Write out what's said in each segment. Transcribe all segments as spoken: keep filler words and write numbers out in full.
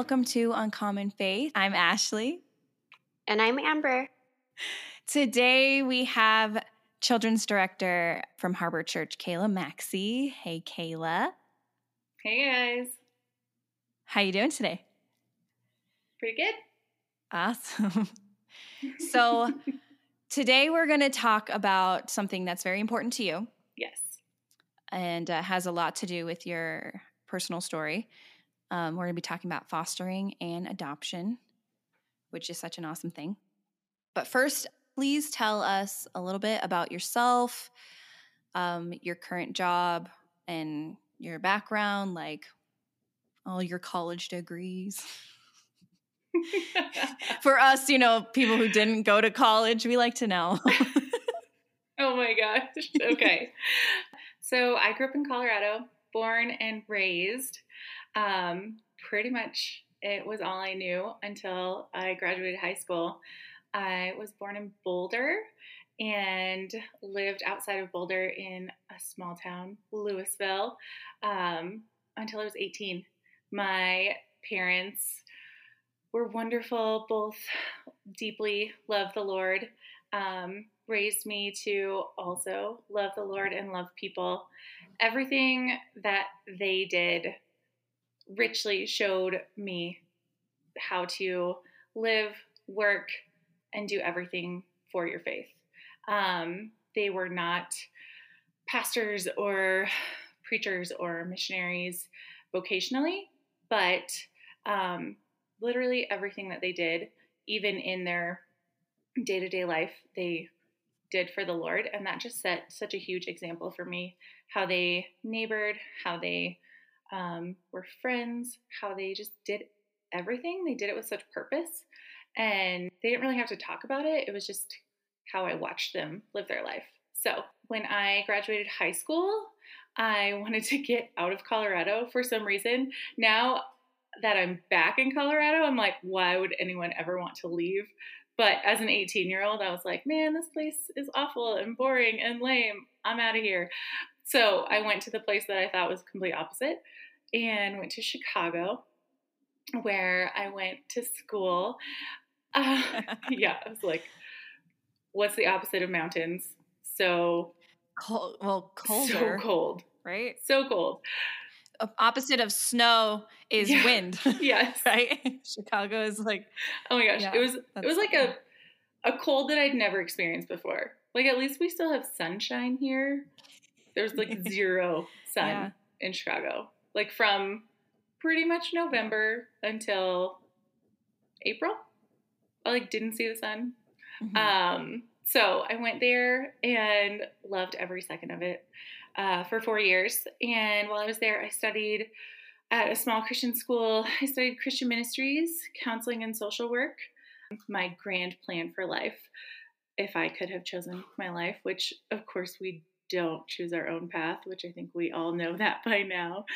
welcome to Uncommon Faith. I'm Ashley. And I'm Amber. Today we have Children's Director from Harbor Church, Kayla Maxey. Hey, Kayla. Hey, guys. How you doing today? Pretty good. Awesome. So today we're going to talk about something that's very important to you. Yes. And uh, has a lot to do with your personal story. Um, we're going to be talking about fostering and adoption, which is such an awesome thing. But first, please tell us a little bit about yourself, um, your current job, and your background, like all your college degrees. For us, you know, people who didn't go to college, we like to know. Oh my gosh. Okay. So I grew up in Colorado, born and raised. Um, pretty much it was all I knew until I graduated high school. I was born in Boulder and lived outside of Boulder in a small town, Louisville, um, until I was eighteen. My parents were wonderful, both deeply love the Lord, um, raised me to also love the Lord and love people. Everything that they did richly showed me how to live, work, and do everything for your faith. Um, they were not pastors or preachers or missionaries vocationally, but um, literally everything that they did, even in their day-to-day life, they did for the Lord. And that just set such a huge example for me, how they neighbored, how they um, were friends, how they just did everything. They did it with such purpose, and they didn't really have to talk about it. It was just how I watched them live their life. So when I graduated high school, I wanted to get out of Colorado for some reason. Now that I'm back in Colorado, I'm like, why would anyone ever want to leave? But as an eighteen-year-old, I was like, man, this place is awful and boring and lame. I'm out of here. So I went to the place that I thought was complete opposite and went to Chicago, where I went to school. Uh, yeah, I was like, what's the opposite of mountains? So cold, well, colder. So cold. Right? So cold. Opposite of snow is yeah. wind. Yes. Right? Chicago is like, oh my gosh. Yeah, it was it was like a, a cold that I'd never experienced before. Like, at least we still have sunshine here. There's like zero sun yeah. in Chicago. Like from pretty much November until April. I like didn't see the sun. Mm-hmm. Um, so I went there and loved every second of it uh, for four years. And while I was there, I studied at a small Christian school. I studied Christian ministries, counseling, and social work. My grand plan for life, if I could have chosen my life, which of course we don't choose our own path, which I think we all know that by now,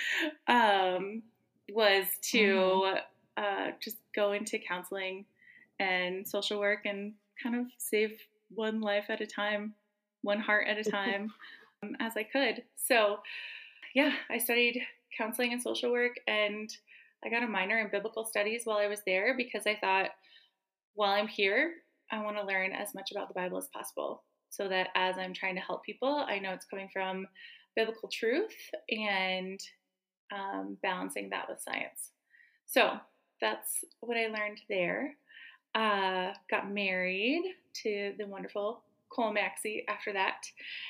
um, was to mm-hmm. uh, just go into counseling and social work and kind of save one life at a time, one heart at a time, um, as I could. So yeah, I studied counseling and social work, and I got a minor in biblical studies while I was there because I thought, while I'm here, I want to learn as much about the Bible as possible so that as I'm trying to help people, I know it's coming from biblical truth and um, balancing that with science. So that's what I learned there. Uh, got married to the wonderful Cole Maxey after that.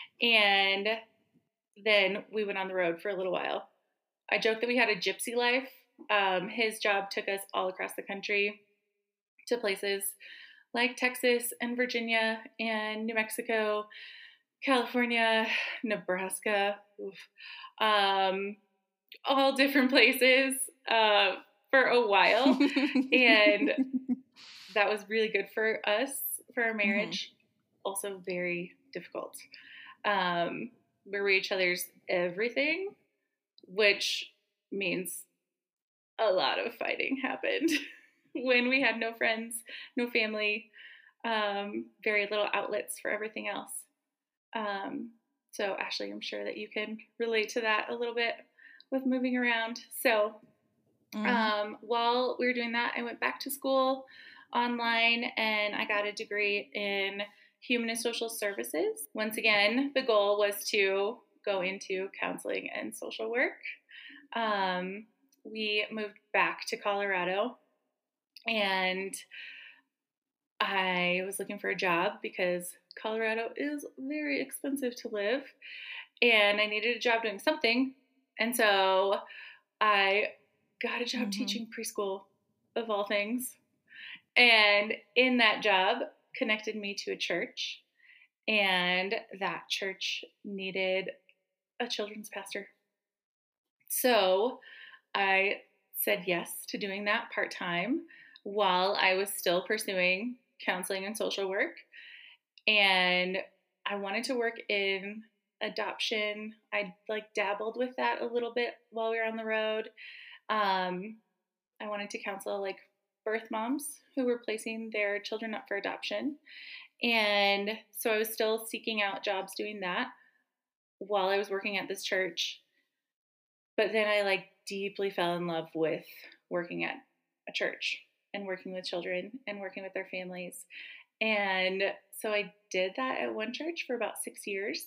And then we went on the road for a little while. I joke that we had a gypsy life. Um, his job took us all across the country to places like Texas and Virginia and New Mexico, California, Nebraska, oof, um, all different places uh, for a while. And that was really good for us, for our marriage. Mm-hmm. Also very difficult. Um, we were each other's everything, which means a lot of fighting happened when we had no friends, no family, um, very little outlets for everything else. Um, so Ashley, I'm sure that you can relate to that a little bit with moving around. So Mm-hmm. Um, while we were doing that, I went back to school online and I got a degree in human and social services. Once again, the goal was to go into counseling and social work. Um, we moved back to Colorado and I was looking for a job because Colorado is very expensive to live and I needed a job doing something. And so I got a job mm-hmm. teaching preschool, of all things. And in that job connected me to a church, and that church needed a children's pastor. So I said yes to doing that part-time while I was still pursuing counseling and social work. And I wanted to work in adoption. I like dabbled with that a little bit while we were on the road. Um, I wanted to counsel like birth moms who were placing their children up for adoption. And so I was still seeking out jobs doing that while I was working at this church. But then I like deeply fell in love with working at a church and working with children and working with their families. And so I did that at one church for about six years.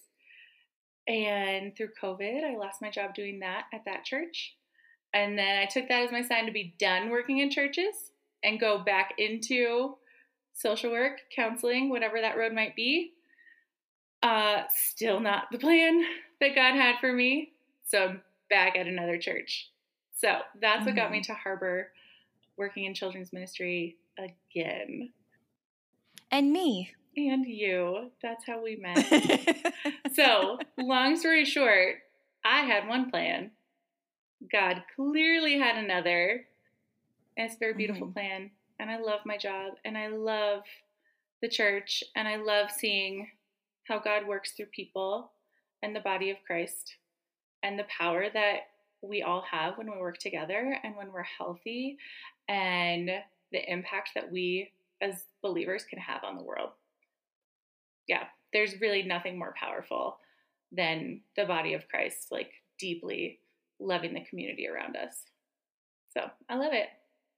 And through COVID, I lost my job doing that at that church. And then I took that as my sign to be done working in churches and go back into social work, counseling, whatever that road might be. Uh, still not the plan that God had for me. So I'm back at another church. So that's mm-hmm. what got me to Harbor, working in children's ministry again. And me. And you. That's how we met. So, long story short, I had one plan. God clearly had another. And it's a very beautiful mm-hmm. plan. And I love my job. And I love the church. And I love seeing how God works through people and the body of Christ. And the power that we all have when we work together and when we're healthy. And the impact that we as believers can have on the world. Yeah, there's really nothing more powerful than the body of Christ, like deeply loving the community around us. So I love it.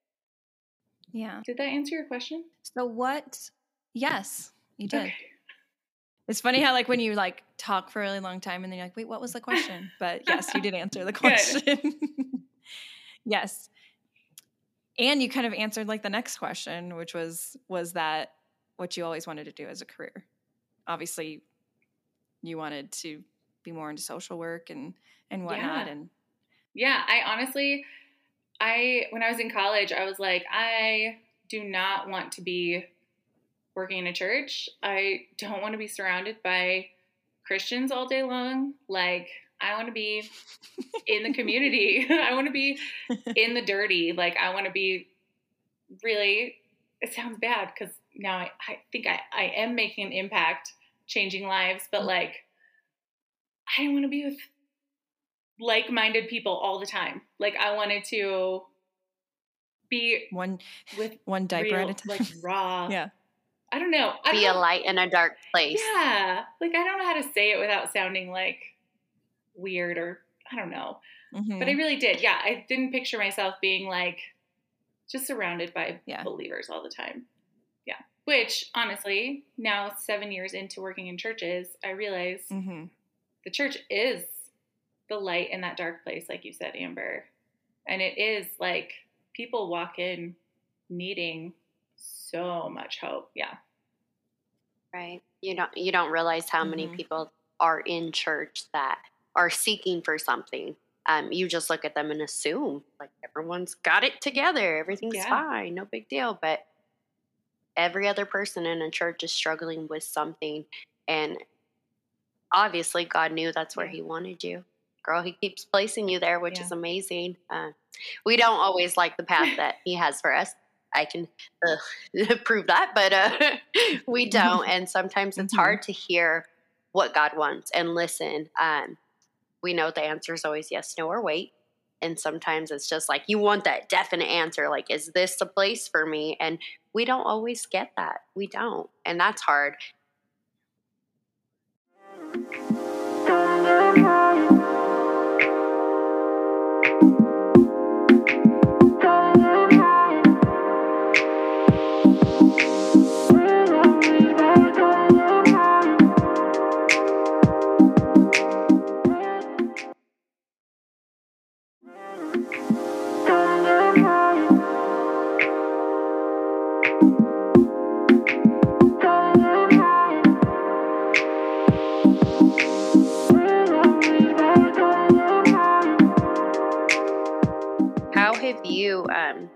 Yeah. Did that answer your question? So what? Yes, you did. Okay. It's funny how like when you like talk for a really long time and then you're like, wait, what was the question? But yes, you did answer the question. Yes. And you kind of answered like the next question, which was, was that what you always wanted to do as a career? Obviously you wanted to be more into social work and, and whatnot. Yeah. And yeah, I honestly, I, when I was in college, I was like, I do not want to be working in a church. I don't want to be surrounded by Christians all day long. Like, I want to be in the community. I want to be in the dirty. Like, I want to be really, it sounds bad because now I, I think I, I am making an impact, changing lives, but like, I didn't want to be with like-minded people all the time. Like, I wanted to be one with one diaper real, at a time. like raw. Yeah. I don't know. I don't be know. a light in a dark place. Yeah. Like, I don't know how to say it without sounding like weird or I don't know. Mm-hmm. But I really did. Yeah. I didn't picture myself being like just surrounded by yeah. believers all the time. Yeah. Which honestly, now seven years into working in churches, I realize mm-hmm. the church is the light in that dark place, like you said, Amber. And it is like people walk in needing so much hope. Yeah. Right. You don't, you don't realize how mm-hmm. many people are in church that are seeking for something. Um, you just look at them and assume like everyone's got it together. Everything's yeah. fine. No big deal. But every other person in a church is struggling with something. And obviously God knew that's where yeah. he wanted you. Girl, he keeps placing you there, which yeah. is amazing. Uh, we don't always like the path that he has for us. I can uh, prove that, but uh, we don't. And sometimes it's mm-hmm. hard to hear what God wants and listen. Um, we know the answer is always yes, no, or wait. And sometimes it's just like, you want that definite answer. Like, is this the place for me? And we don't always get that. We don't. And that's hard. you um,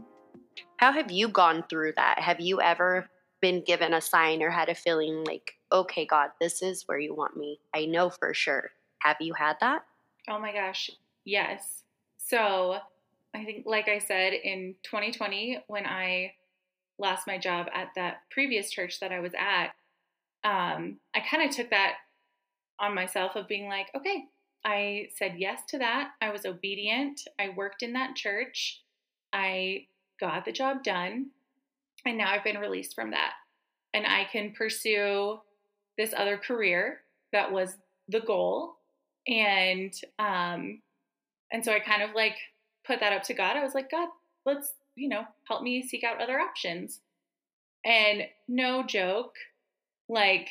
how have you gone through that? Have you ever been given a sign or had a feeling like, okay, God, this is where you want me? I know for sure. Have you had that? Oh my gosh, yes. So I think, like I said, in twenty twenty, when I lost my job at that previous church that I was at, um, I kind of took that on myself of being like, okay, I said yes to that. I was obedient. I worked in that church. I got the job done. And now I've been released from that. And I can pursue this other career that was the goal. And, um, and so I kind of like put that up to God. I was like, God, let's, you know, help me seek out other options. And no joke, like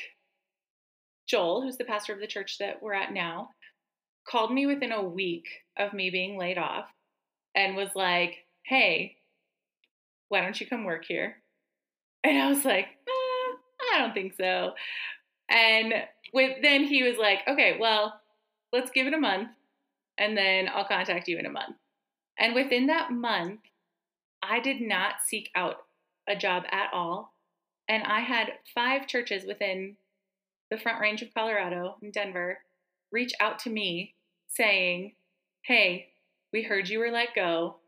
Joel, who's the pastor of the church that we're at now, called me within a week of me being laid off and was like, hey, why don't you come work here? And I was like, eh, I don't think so. And with, then he was like, okay, well, let's give it a month and then I'll contact you in a month. And within that month, I did not seek out a job at all. And I had five churches within the Front Range of Colorado in Denver reach out to me saying, hey, we heard you were let go.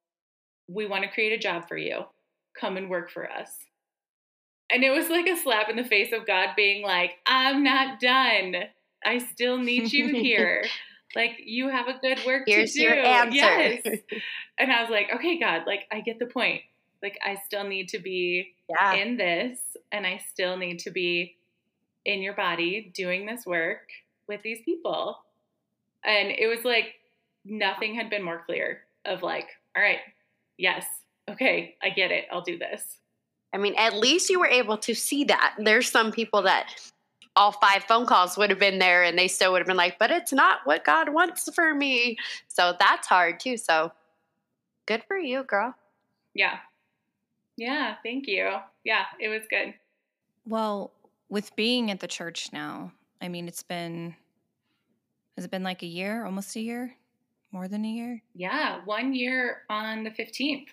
We want to create a job for you. Come and work for us. And it was like a slap in the face of God being like, I'm not done. I still need you here. Like, you have a good work Here's to do. Your answer. Yes. And I was like, okay, God, like, I get the point. Like, I still need to be yeah. in this, and I still need to be in your body doing this work with these people. And it was like nothing had been more clear of like, all right, yes, okay, I get it. I'll do this. I mean, at least you were able to see that. There's some people that all five phone calls would have been there and they still would have been like, but it's not what God wants for me. So that's hard too. So good for you, girl. Yeah. Yeah. Thank you. Yeah, it was good. Well, with being at the church now, I mean, it's been, has it been like a year, almost a year, more than a year? Yeah. One year on the fifteenth.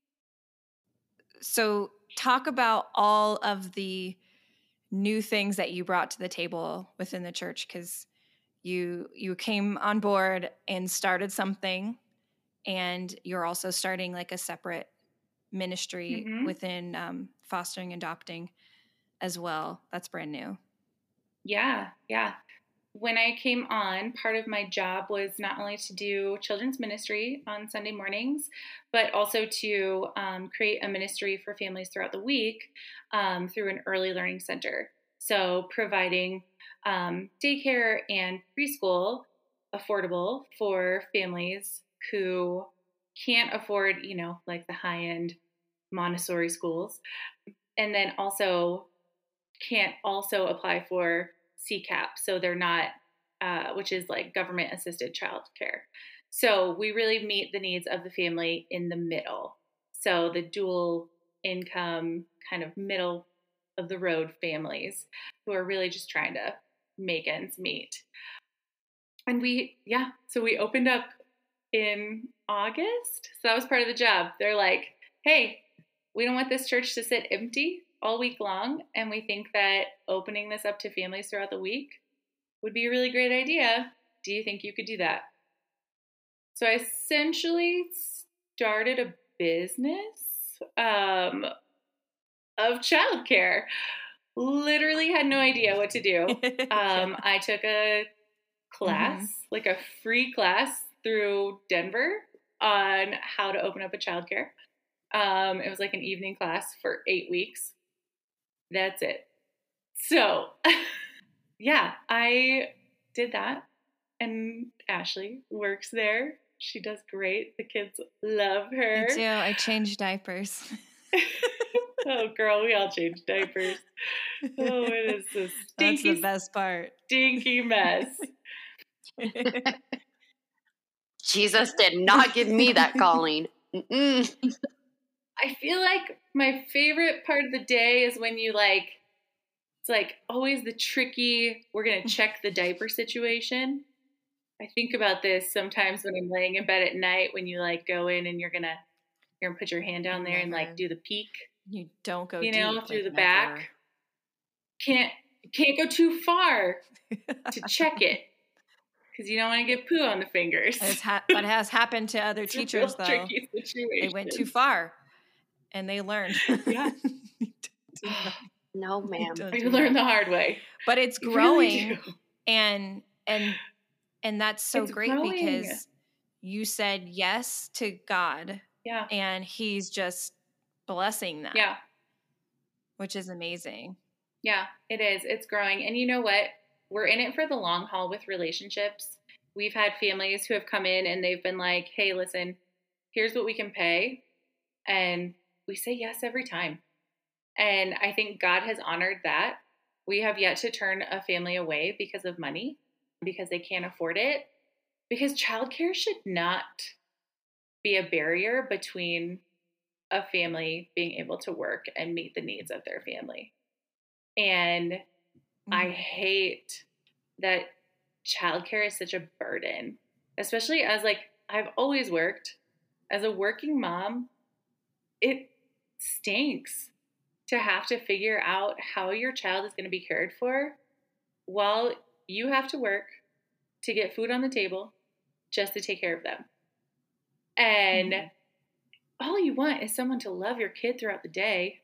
So talk about all of the new things that you brought to the table within the church, because you you came on board and started something, and you're also starting like a separate ministry mm-hmm. within um, fostering and adopting as well. That's brand new. Yeah, yeah. When I came on, part of my job was not only to do children's ministry on Sunday mornings, but also to um, create a ministry for families throughout the week um, through an early learning center. So providing um, daycare and preschool affordable for families who can't afford, you know, like the high-end Montessori schools, and then also can't also apply for C CAP. So they're not, uh, which is like government assisted childcare. So we really meet the needs of the family in the middle. So the dual income kind of middle of the road families who are really just trying to make ends meet. And we, yeah, so we opened up in August. So that was part of the job. They're like, hey, we don't want this church to sit empty all week long, and we think that opening this up to families throughout the week would be a really great idea. Do you think you could do that? So I essentially started a business um, of childcare. Literally had no idea what to do. Um, I took a class, mm-hmm. like a free class through Denver on how to open up a childcare. Um, it was like an evening class for eight weeks. That's it. So, yeah, I did that. And Ashley works there. She does great. The kids love her. Me too. I changed diapers. Oh, girl, we all change diapers. Oh, it is a stinky, That's the best part. Stinky mess. Jesus did not give me that calling. Mm-mm. I feel like my favorite part of the day is when you like, it's like always the tricky, we're going to check the diaper situation. I think about this sometimes when I'm laying in bed at night when you like go in and you're going to You're going to put your hand down there and like do the peek. You don't go you deep, know, through like the never. back. Can't, can't go too far to check it. Because you don't want to get poo on the fingers. Ha- that has happened to other it's teachers, a though. Tricky situation. They went too far, and they learned. Yeah. No, ma'am. You learn the hard way. But it's You growing, really and and and that's so It's great growing. because you said yes to God. Yeah. And He's just blessing that. Yeah. Which is amazing. Yeah, it is. It's growing. And you know what? We're in it for the long haul with relationships. We've had families who have come in and they've been like, hey, listen, here's what we can pay. And we say yes every time. And I think God has honored that. We have yet to turn a family away because of money, because they can't afford it. Because childcare should not be a barrier between a family being able to work and meet the needs of their family. And mm-hmm. I hate that childcare is such a burden, especially as like, I've always worked as a working mom. It stinks to have to figure out how your child is going to be cared for while you have to work to get food on the table just to take care of them. And mm-hmm. all you want is someone to love your kid throughout the day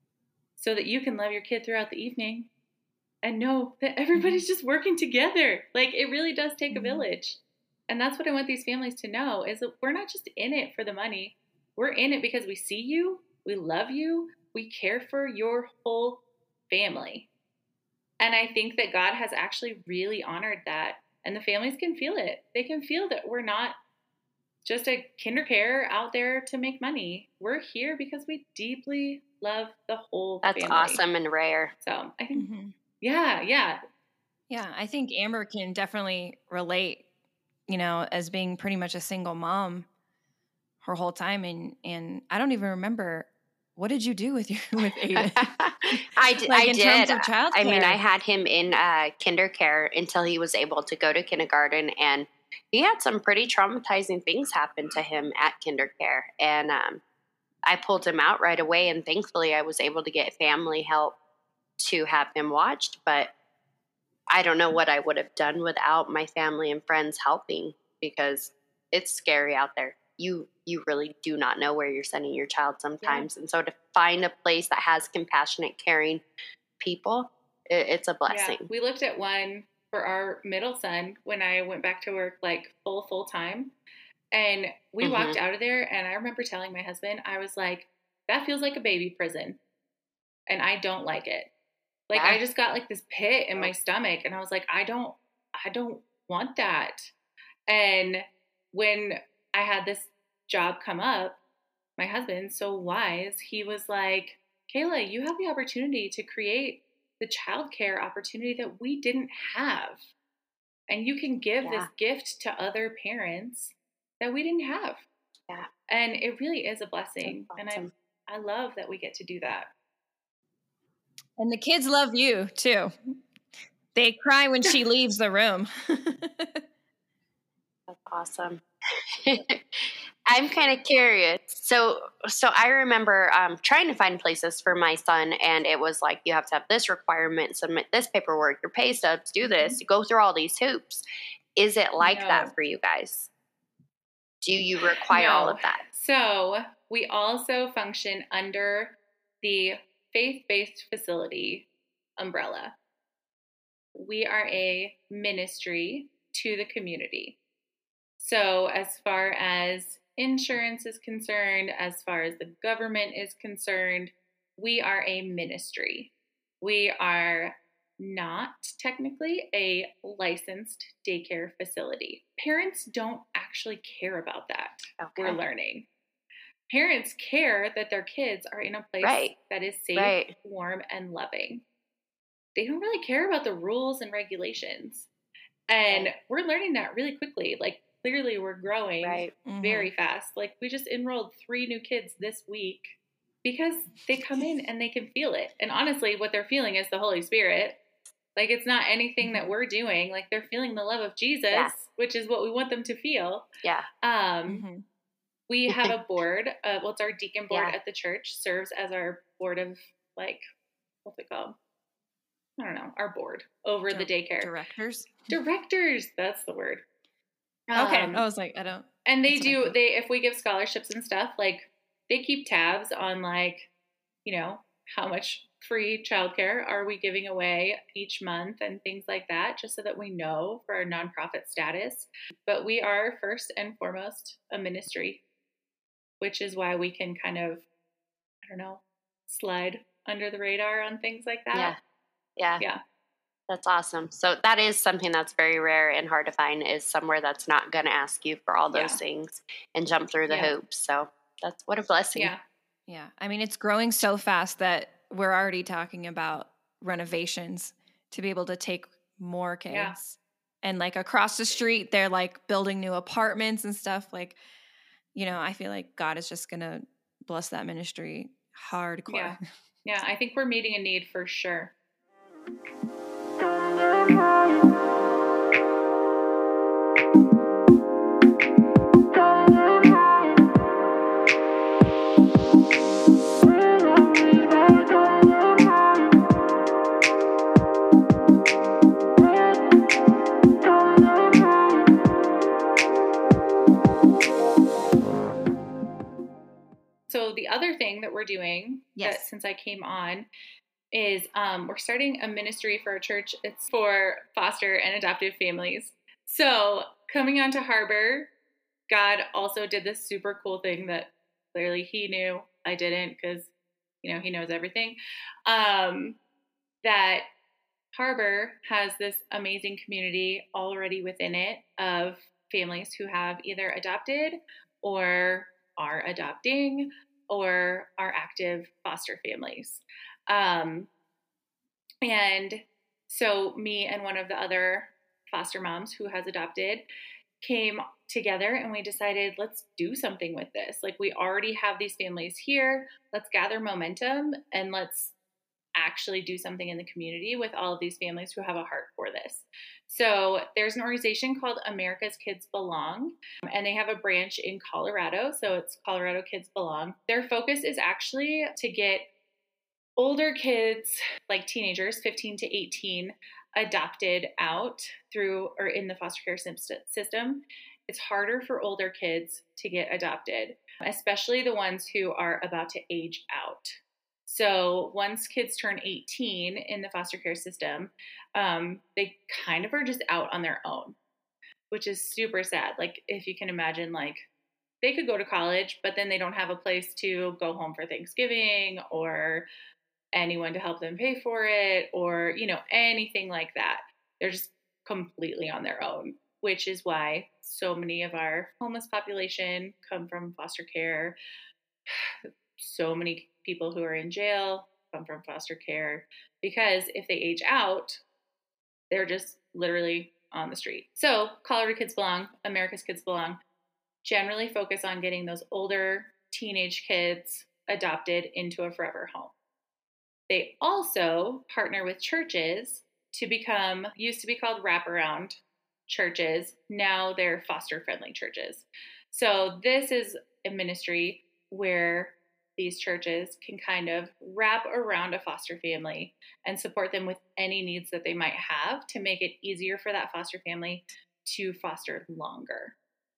so that you can love your kid throughout the evening and know that everybody's just working together. Like, it really does take mm-hmm. a village. And that's what I want these families to know, is that we're not just in it for the money. We're in it because we see you, we love you, we care for your whole family. And I think that God has actually really honored that. And the families can feel it. They can feel that we're not just a kinder care out there to make money. We're here because we deeply love the whole That's family. That's awesome and rare. So I think, mm-hmm. yeah, yeah. Yeah, I think Amber can definitely relate, you know, as being pretty much a single mom her whole time. And, and I don't even remember, what did you do with your with Aiden? I, d- like I in did. Terms of childcare. I mean, I had him in uh, kinder care until he was able to go to kindergarten, and he had some pretty traumatizing things happen to him at kinder care. And um, I pulled him out right away, and thankfully I was able to get family help to have him watched. But I don't know what I would have done without my family and friends helping, because it's scary out there. You you really do not know where you're sending your child sometimes. Yeah. And so to find a place that has compassionate, caring people, it, it's a blessing. Yeah. We looked at one for our middle son when I went back to work, like full, full time. And we mm-hmm. walked out of there, and I remember telling my husband, I was like, that feels like a baby prison. And I don't like it. Like, yeah. I just got like this pit in my stomach, and I was like, I don't, I don't want that. And when I had this job come up, my husband, so wise, he was like, Kayla, you have the opportunity to create the childcare opportunity that we didn't have. And you can give yeah. this gift to other parents that we didn't have. Yeah. And it really is a blessing. Awesome. And I I love that we get to do that. And the kids love you too. They cry when she leaves the room. That's awesome. I'm kind of curious. So, so I remember um, trying to find places for my son, and it was like, you have to have this requirement, submit this paperwork, your pay stubs, do this, mm-hmm. go through all these hoops. Is it like no. that for you guys? Do you require no. all of that? So we also function under the faith-based facility umbrella. We are a ministry to the community. So as far as insurance is concerned, as far as the government is concerned, we are a ministry. We are not technically a licensed daycare facility. Parents don't actually care about that. Okay. We're learning. Parents care that their kids are in a place right. that is safe, right. warm, and loving. They don't really care about the rules and regulations. And right. we're learning that really quickly. Like, clearly we're growing right. very mm-hmm. fast. Like, we just enrolled three new kids this week because they come in and they can feel it. And honestly, what they're feeling is the Holy Spirit. Like, it's not anything mm-hmm. that we're doing. Like, they're feeling the love of Jesus, yeah. which is what we want them to feel. Yeah. Um, mm-hmm. we have a board. Uh, well, it's our deacon board Yeah. at the church, serves as our board of, like, what's it called? I don't know, our board over Di- the daycare. Directors? Directors, that's the word. Okay. Um, I was like, I don't. and they that's what I do, thought. they, if we give scholarships and stuff, like, they keep tabs on, like, you know, how much free childcare are we giving away each month and things like that, just so that we know for our nonprofit status. But we are first and foremost a ministry, which is why we can kind of, I don't know, slide under the radar on things like that. Yeah. Yeah. Yeah. That's awesome. So that is something that's very rare and hard to find, is somewhere that's not going to ask you for all those Yeah. things and jump through the Yeah. hoops. So that's what a blessing. Yeah. Yeah. I mean, it's growing so fast that we're already talking about renovations to be able to take more kids. Yeah. And like across the street, they're like building new apartments and stuff. Like, you know, I feel like God is just going to bless that ministry hardcore. Yeah. Yeah. I think we're meeting a need for sure. So the other thing that we're doing, Yes. that since I came on, is um, we're starting a ministry for our church. It's for foster and adoptive families. So coming onto Harbor, God also did this super cool thing that clearly he knew I didn't, because, you know, he knows everything. Um, that Harbor has this amazing community already within it of families who have either adopted or are adopting or are active foster families. Um, and so me and one of the other foster moms who has adopted came together and we decided, let's do something with this. Like, we already have these families here. Let's gather momentum and let's actually do something in the community with all of these families who have a heart for this. So there's an organization called America's Kids Belong, and they have a branch in Colorado. So it's Colorado Kids Belong. Their focus is actually to get older kids, like teenagers, fifteen to eighteen, adopted out through or in the foster care system. It's harder for older kids to get adopted, especially the ones who are about to age out. So once kids turn eighteen in the foster care system, um, they kind of are just out on their own, which is super sad. Like, if you can imagine, like, they could go to college, but then they don't have a place to go home for Thanksgiving or anyone to help them pay for it or, you know, anything like that. They're just completely on their own, which is why so many of our homeless population come from foster care. So many people who are in jail come from foster care, because if they age out, they're just literally on the street. So Colorado Kids Belong, America's Kids Belong, generally focus on getting those older teenage kids adopted into a forever home. They also partner with churches to become, used to be called wraparound churches. Now they're foster friendly churches. So this is a ministry where these churches can kind of wrap around a foster family and support them with any needs that they might have to make it easier for that foster family to foster longer.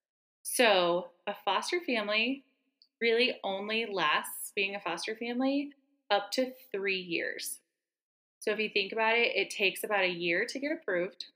So a foster family really only lasts, being a foster family, up to three years. So if you think about it, it takes about a year to get approved,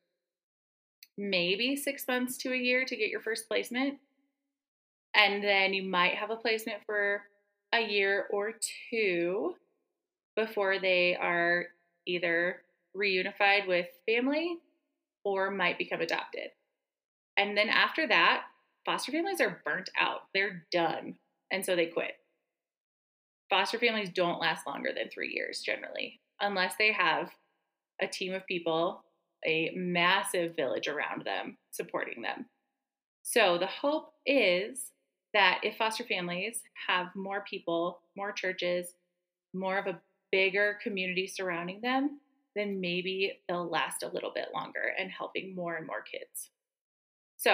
maybe six months to a year to get your first placement. And then you might have a placement for a year or two before they are either reunified with family or might become adopted. And then after that, foster families are burnt out. They're done. And so they quit. Foster families don't last longer than three years generally, unless they have a team of people, a massive village around them supporting them. So the hope is that if foster families have more people, more churches, more of a bigger community surrounding them, then maybe they'll last a little bit longer and helping more and more kids. So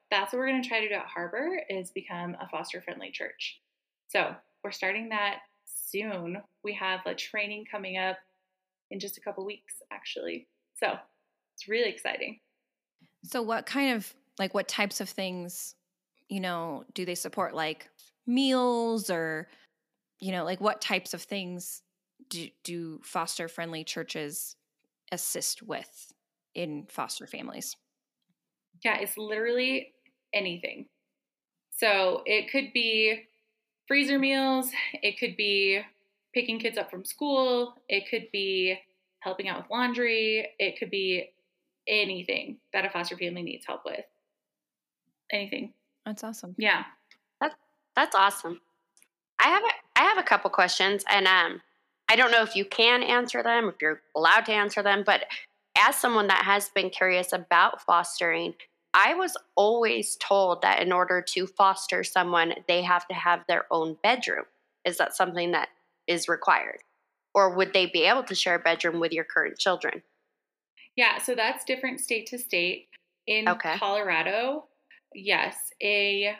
that's what we're going to try to do at Harbor, is become a foster-friendly church. So we're starting that soon. We have a training coming up in just a couple weeks, actually. So it's really exciting. So what kind of, like, what types of things, you know, do they support? Like meals, or, you know, like what types of things do, do foster-friendly churches assist with in foster families? Yeah, it's literally anything. So it could be freezer meals. It could be picking kids up from school. It could be helping out with laundry. It could be anything that a foster family needs help with. Anything. That's awesome. Yeah. That's, that's awesome. I have a, I have a couple questions, and um, I don't know if you can answer them, if you're allowed to answer them, but as someone that has been curious about fostering, I was always told that in order to foster someone, they have to have their own bedroom. Is that something that is required? Or would they be able to share a bedroom with your current children? Yeah, so that's different state to state. In Okay. Colorado, yes, a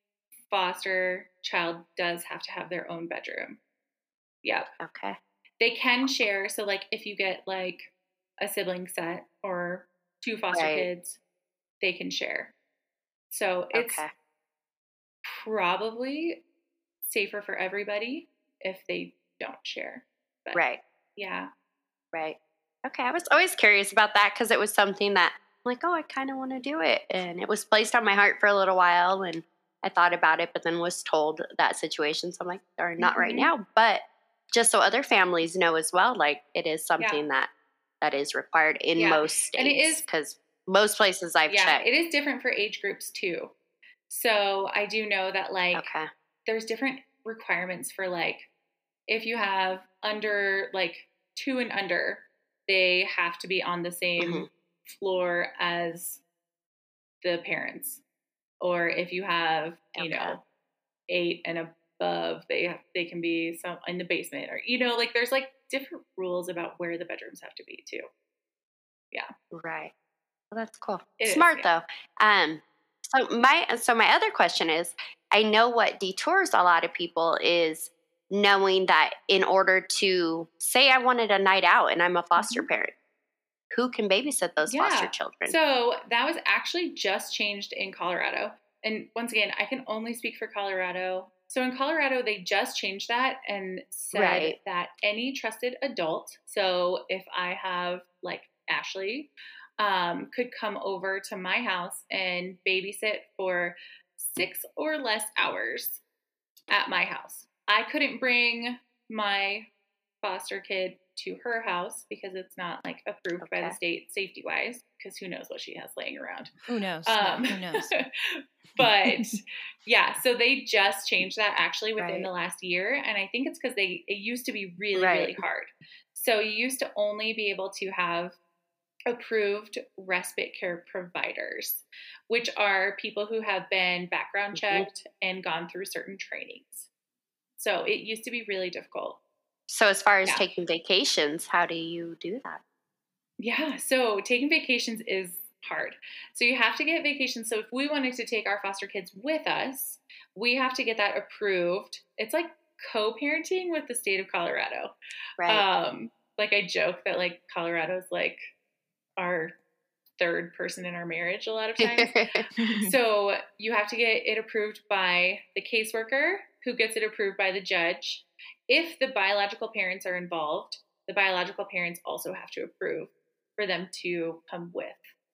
foster child does have to have their own bedroom. Yep. Okay. They can share. So, like, if you get, like, a sibling set or two foster Right. kids, they can share. So it's Okay. probably safer for everybody if they don't share. But Right. yeah. Right. Okay. I was always curious about that because it was something that I'm like, oh, I kind of want to do it. And it was placed on my heart for a little while, and I thought about it, but then was told that situation. So I'm like, or not Mhm. right now, but just so other families know as well, like it is something Yeah. that that is required in Yeah. most states. And it is- because most places I've Yeah, checked. it is different for age groups too. So I do know that, like, Okay. there's different requirements for, like, if you have under, like, two and under, they have to be on the same Mhm. floor as the parents. Or if you have, you Okay. know, eight and above, they they can be some in the basement, or, you know, like, there's, like, different rules about where the bedrooms have to be too. Yeah. Right. Well, that's cool. It is, Smart yeah. though. Um, so my so my other question is, I know what detours a lot of people is knowing that in order to say I wanted a night out and I'm a foster Mhm. parent, who can babysit those foster Yeah. children? So that was actually just changed in Colorado. And once again, I can only speak for Colorado. So in Colorado, they just changed that and said Right. that any trusted adult, so if I have, like, Ashley, um, could come over to my house and babysit for six or less hours at my house. I couldn't bring my foster kid to her house because it's not, like, approved by the Okay. state safety wise, because who knows what she has laying around. Who knows? Um, Yeah, who knows? but yeah, so they just changed that actually within Right. the last year. And I think it's because they, it used to be really, Right. really hard. So you used to only be able to have approved respite care providers, which are people who have been background Mhm. checked and gone through certain trainings. So it used to be really difficult. So as far as Yeah. taking vacations, how do you do that? Yeah, so taking vacations is hard. So you have to get vacations. So if we wanted to take our foster kids with us, we have to get that approved. It's like co-parenting with the state of Colorado. Right. Um, like, I joke that, like, Colorado's like our third person in our marriage a lot of times. So you have to get it approved by the caseworker, who gets it approved by the judge. If the biological parents are involved, the biological parents also have to approve for them to come with.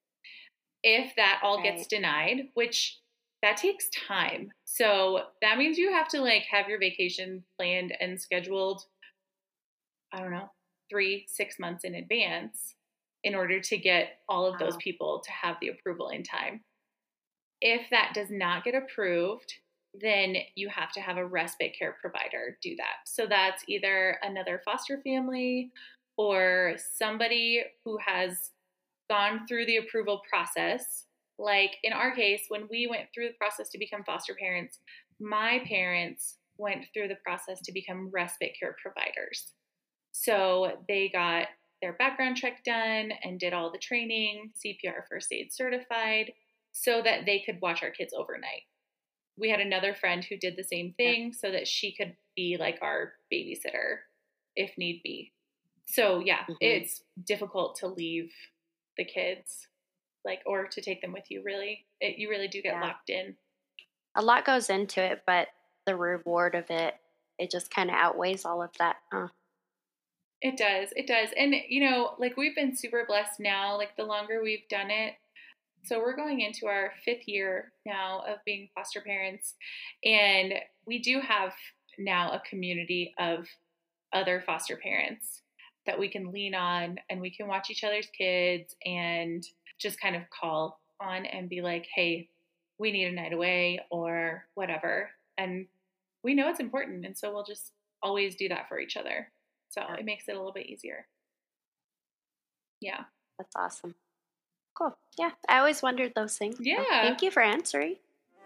If that all Right. gets denied, which that takes time. So that means you have to, like, have your vacation planned and scheduled, I don't know, three, six months in advance in order to get all of those Wow. people to have the approval in time. If that does not get approved, then you have to have a respite care provider do that. So that's either another foster family or somebody who has gone through the approval process. Like in our case, when we went through the process to become foster parents, my parents went through the process to become respite care providers. So they got their background check done and did all the training, C P R first aid certified. so that they could watch our kids overnight. We had another friend who did the same thing so that she could be like our babysitter if need be. So yeah, mm-hmm. it's difficult to leave the kids, like, or to take them with you, really. It, you really do get yeah. locked in. A lot goes into it, but the reward of it, it just kind of outweighs all of that, huh? It does. It does. And, you know, like, we've been super blessed now, like, the longer we've done it. So we're going into our fifth year now of being foster parents. And we do have now a community of other foster parents that we can lean on, and we can watch each other's kids and just kind of call on and be like, hey, we need a night away or whatever. And we know it's important. And so we'll just always do that for each other. So yeah. It makes it a little bit easier. Yeah. That's awesome. Cool. Yeah. I always wondered those things. Yeah. So thank you for answering.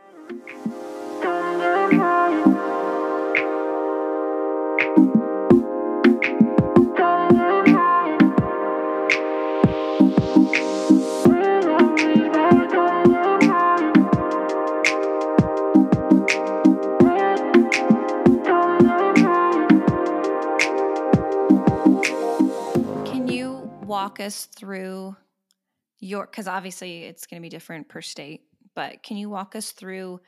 Walk us through your, because obviously it's going to be different per state, but can you walk us through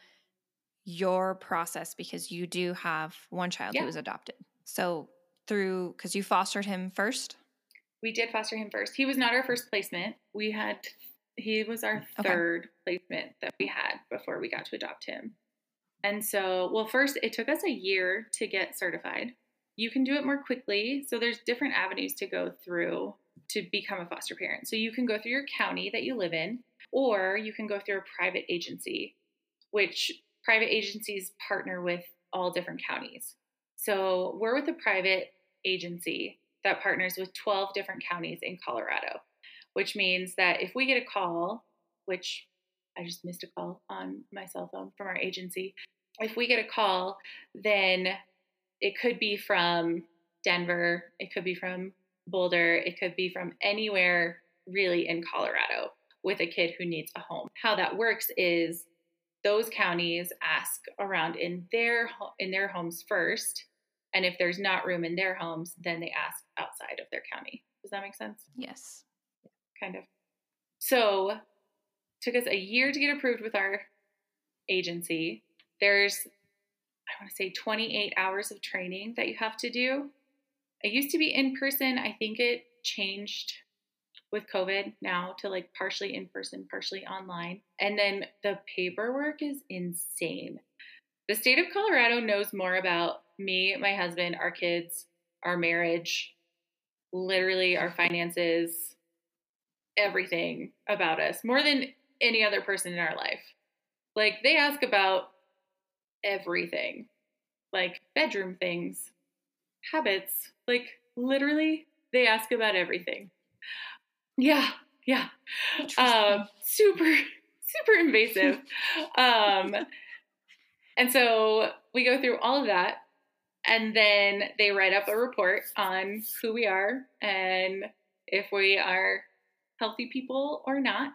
your process, because you do have one child yeah. who was adopted. So through, because you fostered him first? We did foster him first. He was not our first placement. We had, he was our third okay. placement that we had before we got to adopt him. And so, well, first it took us a year to get certified. You can do it more quickly. So there's different avenues to go through to become a foster parent. So you can go through your county that you live in, or you can go through a private agency, which private agencies partner with all different counties. So we're with a private agency that partners with twelve different counties in Colorado, which means that if we get a call, which I just missed a call on my cell phone from our agency, if we get a call, then it could be from Denver, it could be from Boulder, it could be from anywhere really in Colorado with a kid who needs a home. How that works is those counties ask around in their in their homes first, and if there's not room in their homes, then they ask outside of their county. Does that make sense? Yes. Kind of. So it took us a year to get approved with our agency. There's, I want to say, twenty-eight hours of training that you have to do. It used to be in person. I think it changed with COVID now to like partially in person, partially online. And then the paperwork is insane. The state of Colorado knows more about me, my husband, our kids, our marriage, literally our finances, everything about us, more than any other person in our life. Like, they ask about everything, like bedroom things, habits, like literally they ask about everything. Yeah. Yeah. Um, super, super invasive. um, and so we go through all of that, and then they write up a report on who we are and if we are healthy people or not.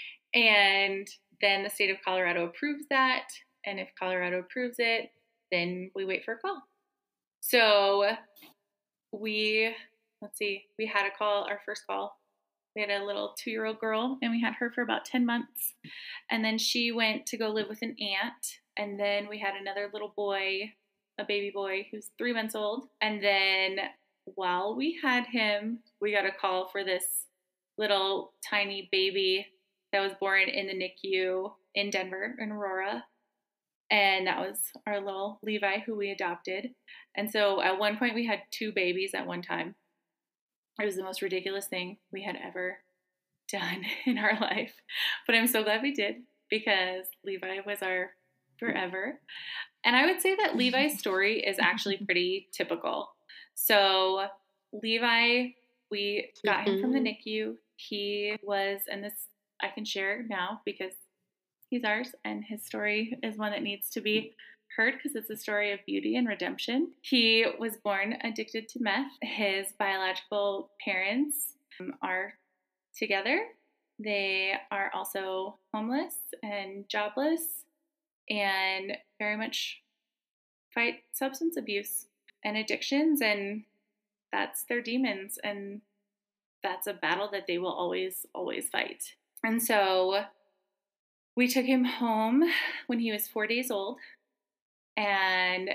And then the state of Colorado approves that. And if Colorado approves it, then we wait for a call. So we, let's see, we had a call, our first call. We had a little two-year-old girl, and we had her for about ten months. And then she went to go live with an aunt. And then we had another little boy, a baby boy, who's three months old. And then while we had him, we got a call for this little tiny baby that was born in the N I C U in Denver, in Aurora. And that was our little Levi, who we adopted. And so at one point we had two babies at one time. It was the most ridiculous thing we had ever done in our life. But I'm so glad we did, because Levi was our forever. And I would say that Levi's story is actually pretty typical. So Levi, we got him from the N I C U. He was, and this I can share now because he's ours, and his story is one that needs to be heard because it's a story of beauty and redemption. He was born addicted to meth. His biological parents are together. They are also homeless and jobless and very much fight substance abuse and addictions, and that's their demons, and that's a battle that they will always, always fight. And so we took him home when he was four days old, and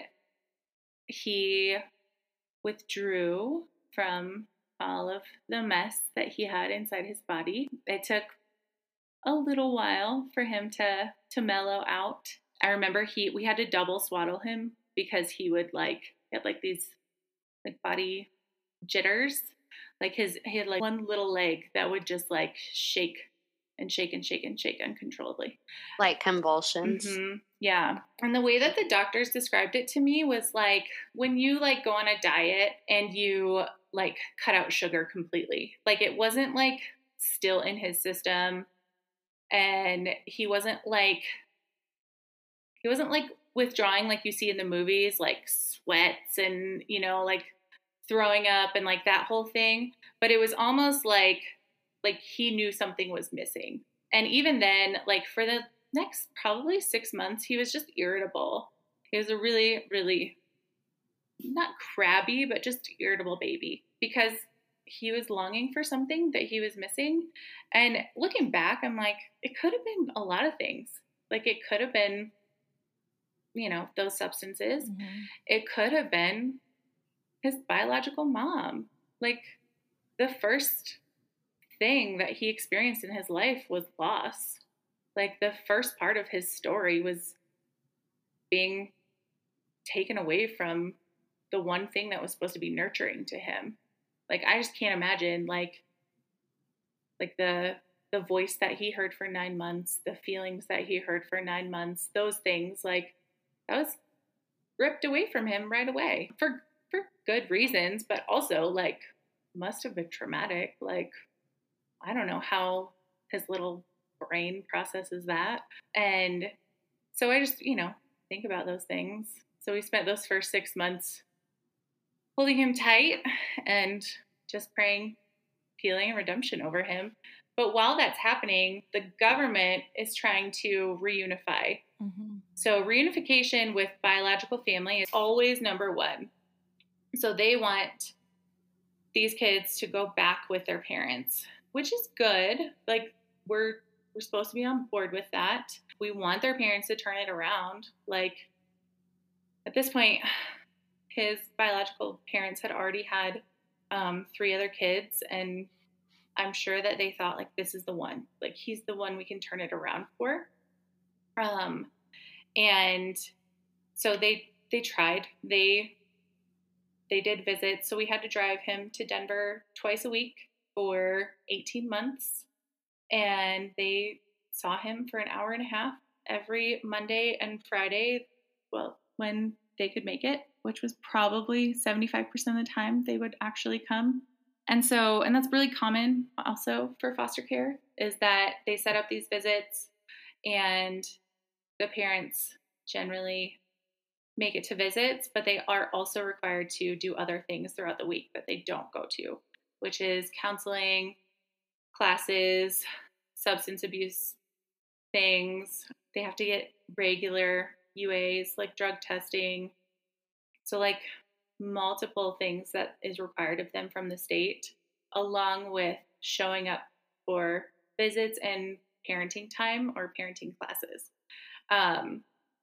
he withdrew from all of the mess that he had inside his body. It took a little while for him to to mellow out. I remember he we had to double swaddle him because he would like he had like these like body jitters. Like his he had like one little leg that would just like shake and shake and shake and shake uncontrollably. Like convulsions. Mm-hmm. Yeah. And the way that the doctors described it to me was like when you like go on a diet and you like cut out sugar completely. Like it wasn't like still in his system, and he wasn't like he wasn't like withdrawing like you see in the movies, like sweats and, you know, like throwing up and like that whole thing. But it was almost like like he knew something was missing. And even then, like for the next probably six months, he was just irritable. He was a really, really not crabby, but just irritable baby because he was longing for something that he was missing. And looking back, I'm like, it could have been a lot of things. Like it could have been, you know, those substances. Mm-hmm. It could have been his biological mom. Like the first thing that he experienced in his life was loss. Like the first part of his story was being taken away from the one thing that was supposed to be nurturing to him. Like I just can't imagine like like the the voice that he heard for nine months, the feelings that he heard for nine months, those things, like that was ripped away from him right away for for good reasons, but also like must have been traumatic. Like I don't know how his little brain processes that. And so I just, you know, think about those things. So we spent those first six months holding him tight and just praying healing and redemption over him. But while that's happening, the government is trying to reunify. Mm-hmm. So reunification with biological family is always number one. So they want these kids to go back with their parents, which is good. Like we're we're supposed to be on board with that. We want their parents to turn it around. Like at this point, his biological parents had already had um, three other kids, and I'm sure that they thought like this is the one. Like he's the one we can turn it around for. Um, and so they they tried. They they did visits. So we had to drive him to Denver twice a week for eighteen months. And they saw him for an hour and a half every Monday and Friday, well, when they could make it, which was probably seventy-five percent of the time they would actually come. And so, and that's really common also for foster care, is that they set up these visits and the parents generally make it to visits, but they are also required to do other things throughout the week that they don't go to, which is counseling, classes, substance abuse things. They have to get regular U As, like drug testing. So like multiple things that is required of them from the state, along with showing up for visits and parenting time or parenting classes. Um,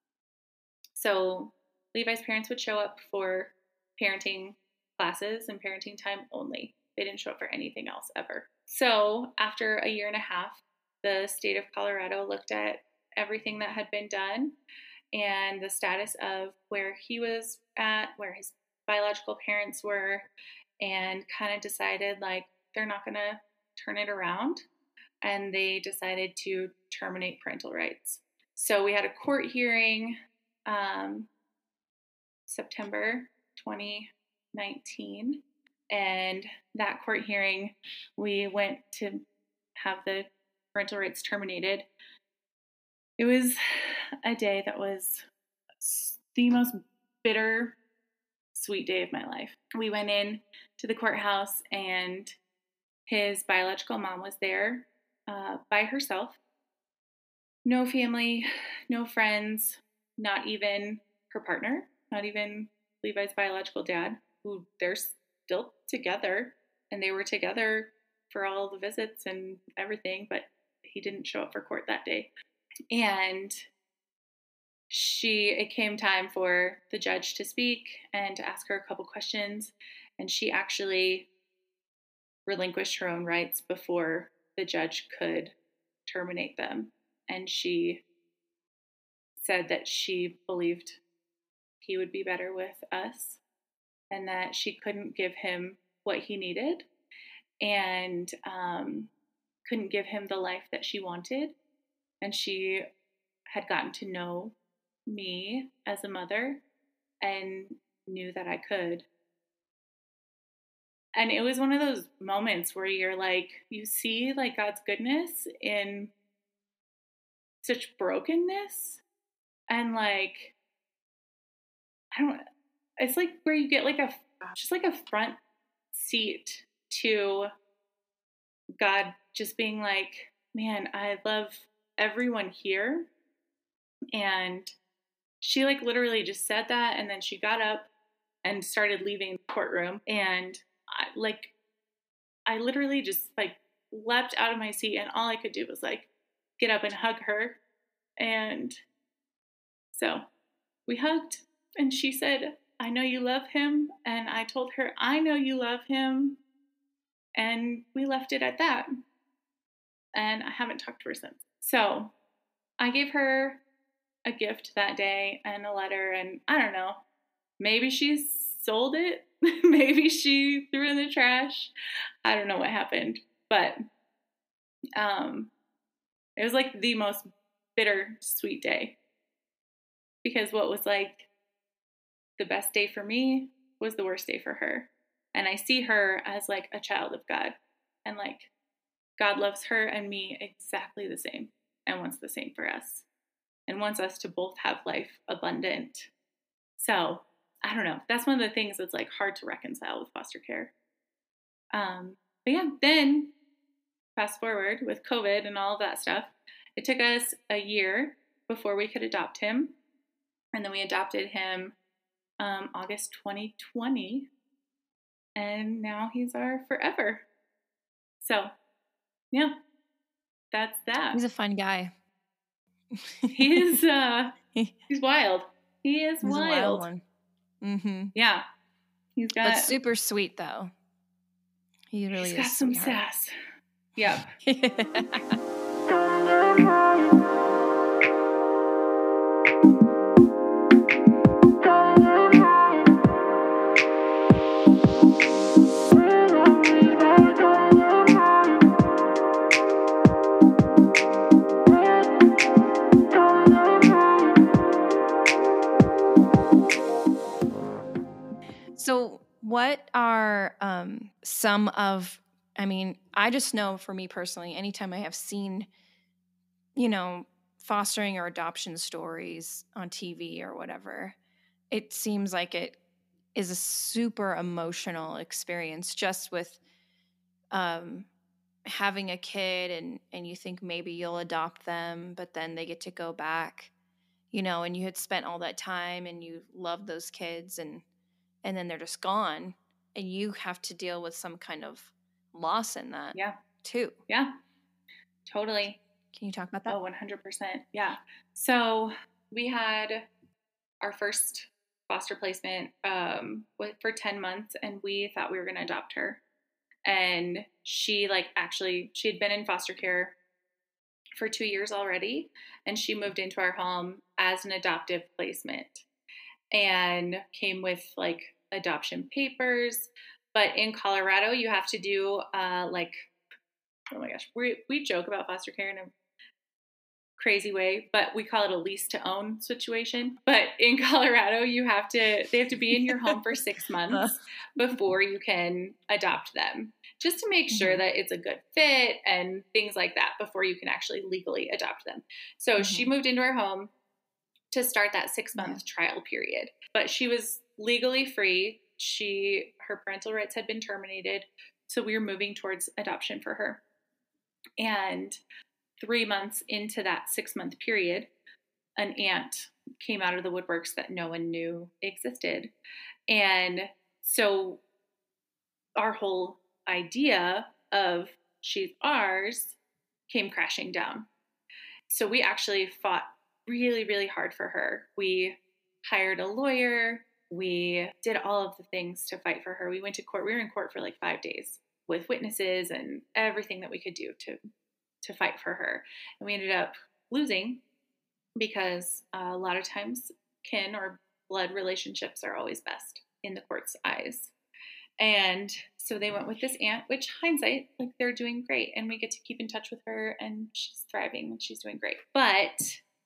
so Levi's parents would show up for parenting classes and parenting time only. They didn't show up for anything else ever. So after a year and a half, the state of Colorado looked at everything that had been done and the status of where he was at, where his biological parents were, and kind of decided like they're not going to turn it around. And they decided to terminate parental rights. So we had a court hearing um, September twenty nineteen. And that court hearing, we went to have the parental rights terminated. It was a day that was the most bitter, sweet day of my life. We went in to the courthouse and his biological mom was there uh, by herself. no family, no friends, not even her partner, not even Levi's biological dad, who they're still together, and they were together for all the visits and everything, but he didn't show up for court that day. And she, it came time for the judge to speak and to ask her a couple questions, and she actually relinquished her own rights before the judge could terminate them. And she said that she believed he would be better with us and that she couldn't give him what he needed and um, couldn't give him the life that she wanted. And she had gotten to know me as a mother and knew that I could. And it was one of those moments where you're like, you see like God's goodness in such brokenness, and like, I don't, it's like where you get like a, just like a front seat to God just being like, man, I love everyone here. And she like literally just said that, and then she got up and started leaving the courtroom, and I, like, I literally just like leapt out of my seat, and all I could do was like get up and hug her. And so we hugged, and she said, I know you love him. And I told her, I know you love him. And we left it at that. And I haven't talked to her since. So I gave her a gift that day and a letter, and I don't know, maybe she sold it. Maybe she threw it in the trash. I don't know what happened, but um, it was like the most bitter sweet day, because what was like the best day for me was the worst day for her. And I see her as like a child of God, and like God loves her and me exactly the same and wants the same for us and wants us to both have life abundant. So I don't know. That's one of the things that's like hard to reconcile with foster care. Um, but yeah, then fast forward with COVID and all of that stuff, it took us a year before we could adopt him. And then we adopted him um, August twenty twenty. And now he's our forever. So yeah, that's that. He's a fun guy. He is, uh, he's wild. He is he's wild. a wild one. Mm-hmm. Yeah. He's got. But super sweet, though. He really he's is. Got some sweetheart. sass. Yeah. So what are um, some of, I mean, I just know for me personally, anytime I have seen, you know, fostering or adoption stories on T V or whatever, it seems like it is a super emotional experience just with um, having a kid and, and you think maybe you'll adopt them, but then they get to go back, you know, and you had spent all that time and you love those kids and and then they're just gone, and you have to deal with some kind of loss in that yeah. too. Yeah, totally. Can you talk about that? Oh, one hundred percent. Yeah. So we had our first foster placement um, for ten months, and we thought we were going to adopt her. And she like actually, she had been in foster care for two years already, and she moved into our home as an adoptive placement and came with like adoption papers. But in Colorado, you have to do uh, like, oh my gosh, we we joke about foster care in a crazy way, but we call it a lease to own situation. But in Colorado, you have to, they have to be in your home for six months before you can adopt them, just to make sure that it's a good fit and things like that before you can actually legally adopt them. So mm-hmm. she moved into our home to start that six month yeah. trial period, but she was legally free. She, her parental rights had been terminated. So we were moving towards adoption for her. And three months into that six month period, an aunt came out of the woodworks that no one knew existed. And so our whole idea of she's ours came crashing down. So we actually fought really, really hard for her. We hired a lawyer. We did all of the things to fight for her. We went to court. We were in court for like five days with witnesses and everything that we could do to, to fight for her. And we ended up losing because uh, a lot of times kin or blood relationships are always best in the court's eyes. And so they went with this aunt, which hindsight, like they're doing great. And we get to keep in touch with her and she's thriving and she's doing great. But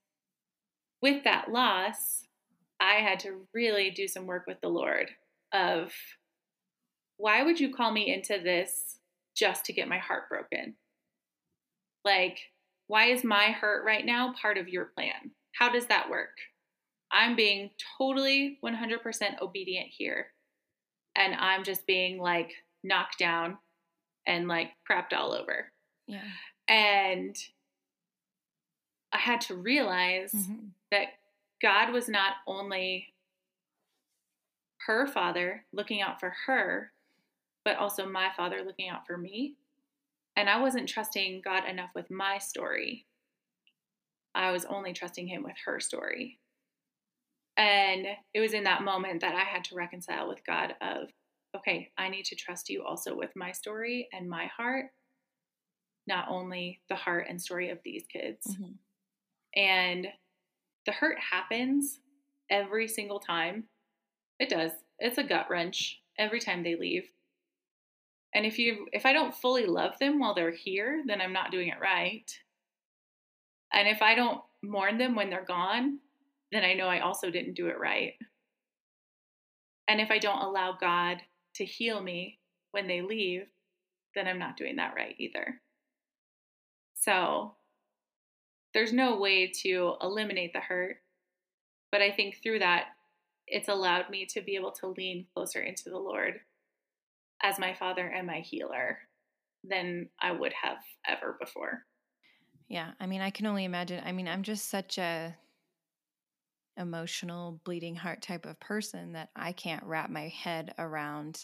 with that loss, I had to really do some work with the Lord of why would you call me into this just to get my heart broken? Like, why is my hurt right now part of your plan? How does that work? I'm being totally one hundred percent obedient here. And I'm just being like knocked down and like crapped all over. Yeah. And I had to realize mm-hmm. that God was not only her father looking out for her, but also my father looking out for me. And I wasn't trusting God enough with my story. I was only trusting him with her story. And it was in that moment that I had to reconcile with God of, okay, I need to trust you also with my story and my heart, not only the heart and story of these kids. Mm-hmm. And the hurt happens every single time. It does. It's a gut wrench every time they leave. And if you, if I don't fully love them while they're here, then I'm not doing it right. And if I don't mourn them when they're gone, then I know I also didn't do it right. And if I don't allow God to heal me when they leave, then I'm not doing that right either. So there's no way to eliminate the hurt. But I think through that, it's allowed me to be able to lean closer into the Lord as my father and my healer than I would have ever before. Yeah. I mean, I can only imagine. I mean, I'm just such a emotional, bleeding heart type of person that I can't wrap my head around,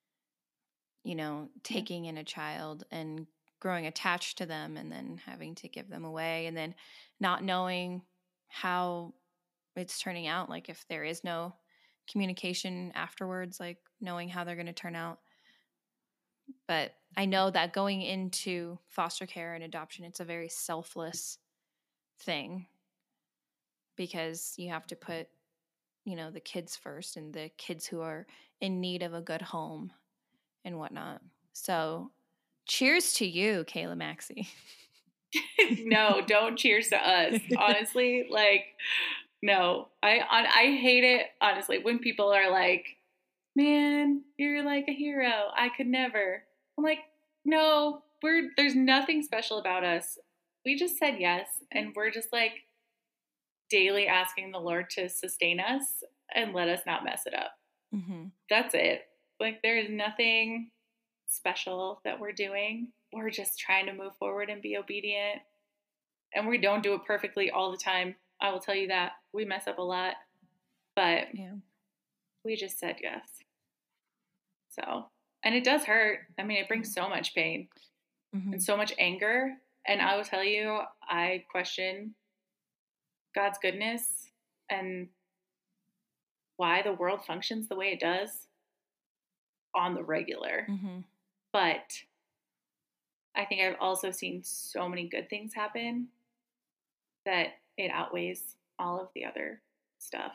you know, taking yeah. in a child and growing attached to them and then having to give them away and then not knowing how it's turning out. Like if there is no communication afterwards, like knowing how they're going to turn out. But I know that going into foster care and adoption, it's a very selfless thing because you have to put, you know, the kids first and the kids who are in need of a good home and whatnot. So cheers to you, Kayla Maxey. No, don't cheers to us. Honestly, like, no, I I hate it, honestly, when people are like, man, you're like a hero. I could never. I'm like, no, we're there's nothing special about us. We just said yes, and we're just like daily asking the Lord to sustain us and let us not mess it up. Mm-hmm. That's it. Like there is nothing special that we're doing. We're just trying to move forward and be obedient. And we don't do it perfectly all the time. I will tell you that. We mess up a lot. But yeah. we just said yes. So, and it does hurt. I mean, it brings so much pain mm-hmm. and so much anger. And I will tell you, I question God's goodness and why the world functions the way it does on the regular. Mm-hmm. But I think I've also seen so many good things happen that it outweighs all of the other stuff.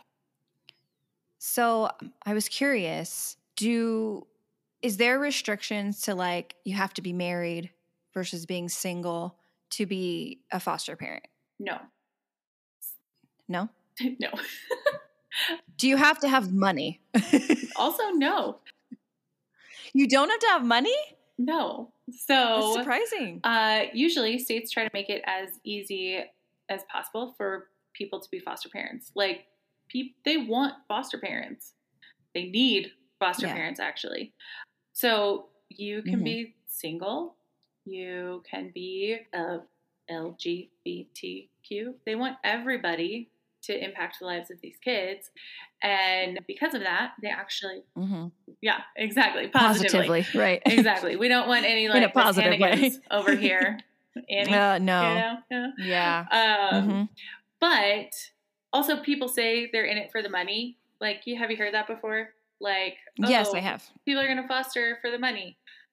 So I was curious, do is there restrictions to like you have to be married versus being single to be a foster parent? No. No? No. Do you have to have money? Also, no. You don't have to have money? No. So that's surprising. Uh, usually states try to make it as easy as possible for people to be foster parents. Like pe- they want foster parents. They need foster yeah. parents actually. So you can mm-hmm. be single. You can be a L G B T Q. They want everybody to impact the lives of these kids. And because of that, they actually, mm-hmm. yeah, exactly. Positively. Positively, right. Exactly. We don't want any like shenanigans over here. Annie, uh, no. You know? Yeah. Yeah. Um, mm-hmm. But also people say they're in it for the money. Like, you have you heard that before? Like, oh, yes, I have. People are going to foster for the money.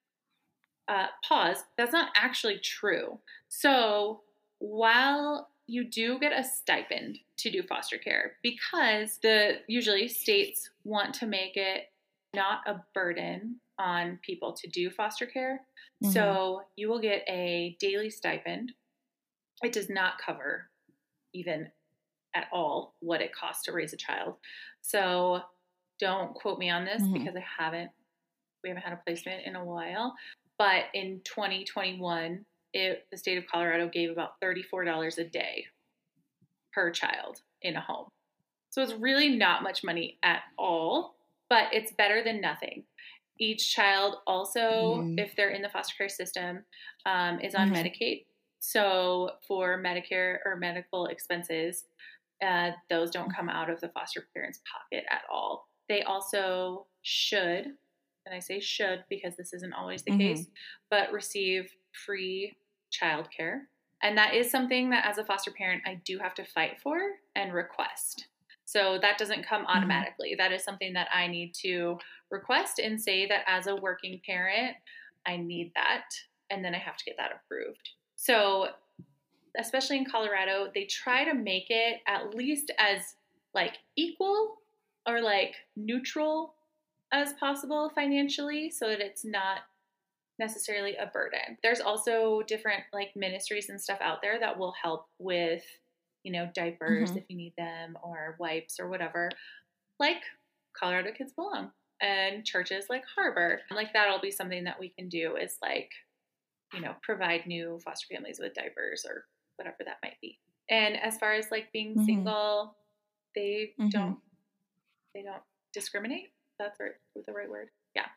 Uh, pause. That's not actually true. So while you do get a stipend to do foster care, because the usually states want to make it not a burden on people to do foster care. Mm-hmm. So you will get a daily stipend. It does not cover even at all what it costs to raise a child. So don't quote me on this mm-hmm. because I haven't, we haven't had a placement in a while. But in twenty twenty-one, it, the state of Colorado gave about thirty-four dollars a day per child in a home. So it's really not much money at all, but it's better than nothing. Each child also, mm. if they're in the foster care system, um, is on mm-hmm. Medicaid. So for Medicare or medical expenses, uh, those don't come out of the foster parent's pocket at all. They also should, and I say should because this isn't always the mm-hmm. case, but receive free childcare. And that is something that as a foster parent, I do have to fight for and request. So that doesn't come automatically. Mm-hmm. That is something that I need to request and say that as a working parent, I need that. And then I have to get that approved. So especially in Colorado, they try to make it at least as like equal or like neutral as possible financially so that it's not necessarily a burden. There's also different like ministries and stuff out there that will help with, you know, diapers mm-hmm. if you need them or wipes or whatever, like Colorado Kids Belong and churches like Harbor. Like that'll be something that we can do is like, you know, provide new foster families with diapers or whatever that might be. And as far as like being mm-hmm. single, they mm-hmm. don't, they don't discriminate. That's right, the right word. Yeah.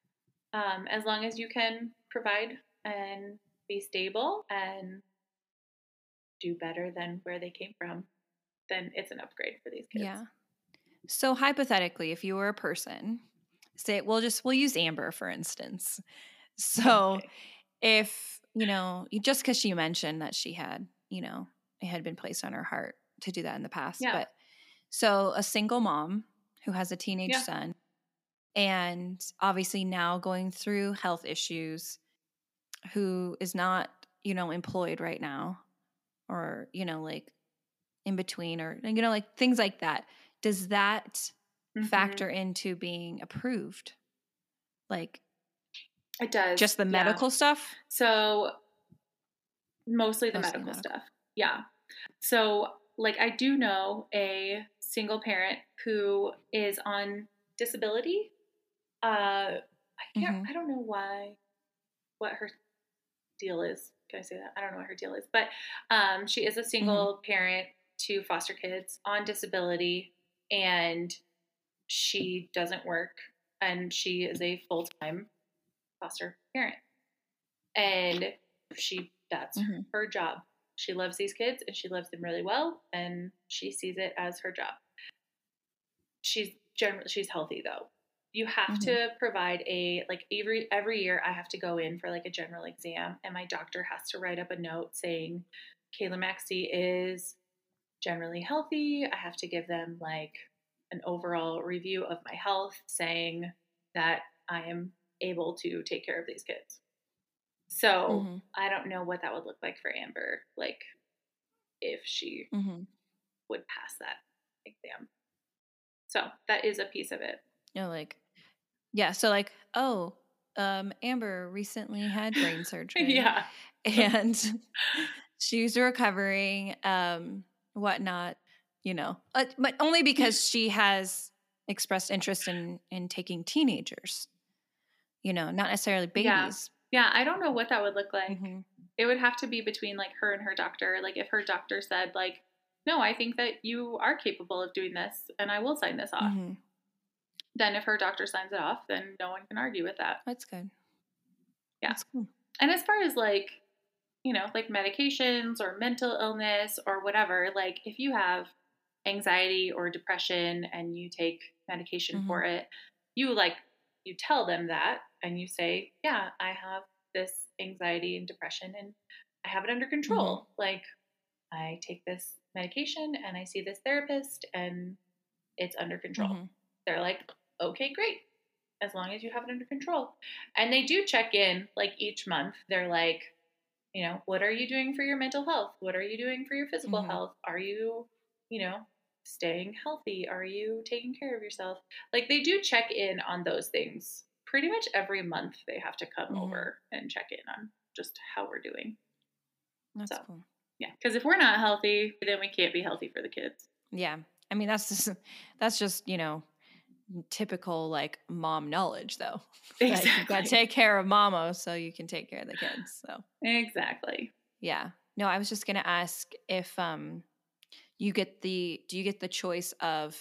Um, as long as you can provide and be stable and do better than where they came from, then it's an upgrade for these kids. Yeah. So hypothetically, if you were a person, say, we'll just, we'll use Amber, for instance. So okay. if, you know, just because she mentioned that she had, you know, it had been placed on her heart to do that in the past. Yeah. But so a single mom who has a teenage yeah. son and obviously now going through health issues, who is not, you know, employed right now or, you know, like in between or, you know, like things like that. Does that mm-hmm. factor into being approved? Like it does. Just the yeah. medical stuff? So mostly the mostly medical, medical stuff. Yeah. So like I do know a single parent who is on disability. Uh, I can't, mm-hmm. I don't know why, what her deal is. Can I say that? I don't know what her deal is, but um, she is a single mm-hmm. parent to foster kids on disability, and she doesn't work, and she is a full-time foster parent, and she that's mm-hmm. her job. She loves these kids, and she loves them really well, and she sees it as her job. She's generally she's healthy though. You have mm-hmm. to provide a, like every, every year I have to go in for like a general exam, and my doctor has to write up a note saying Kayla Maxey is generally healthy. I have to give them like an overall review of my health saying that I am able to take care of these kids. So mm-hmm. I don't know what that would look like for Amber, like if she mm-hmm. would pass that exam. So that is a piece of it. You know, like, yeah. So like, oh, um, Amber recently had brain surgery. yeah. And she's recovering, um, whatnot, you know, uh, but only because she has expressed interest in, in taking teenagers, you know, not necessarily babies. Yeah. Yeah. I don't know what that would look like. Mm-hmm. It would have to be between like her and her doctor. Like if her doctor said like, no, I think that you are capable of doing this and I will sign this off. Mm-hmm. Then if her doctor signs it off, then no one can argue with that. That's good. Yeah. That's cool. And as far as like, you know, like medications or mental illness or whatever, like if you have anxiety or depression and you take medication Mm-hmm. for it, you like, you tell them that and you say, yeah, I have this anxiety and depression and I have it under control. Mm-hmm. Like I take this medication and I see this therapist and it's under control. Mm-hmm. They're like, okay, great. As long as you have it under control. And they do check in like each month. They're like, you know, what are you doing for your mental health? What are you doing for your physical Mm-hmm. health? Are you, you know, staying healthy? Are you taking care of yourself? Like they do check in on those things pretty much every month. They have to come Mm-hmm. over and check in on just how we're doing. That's so, cool. Yeah. Because if we're not healthy, then we can't be healthy for the kids. Yeah. I mean, that's just, that's just, you know, typical like mom knowledge though. Exactly. Like, you've got to take care of mama so you can take care of the kids. So exactly. Yeah. No, I was just going to ask if um you get the do you get the choice of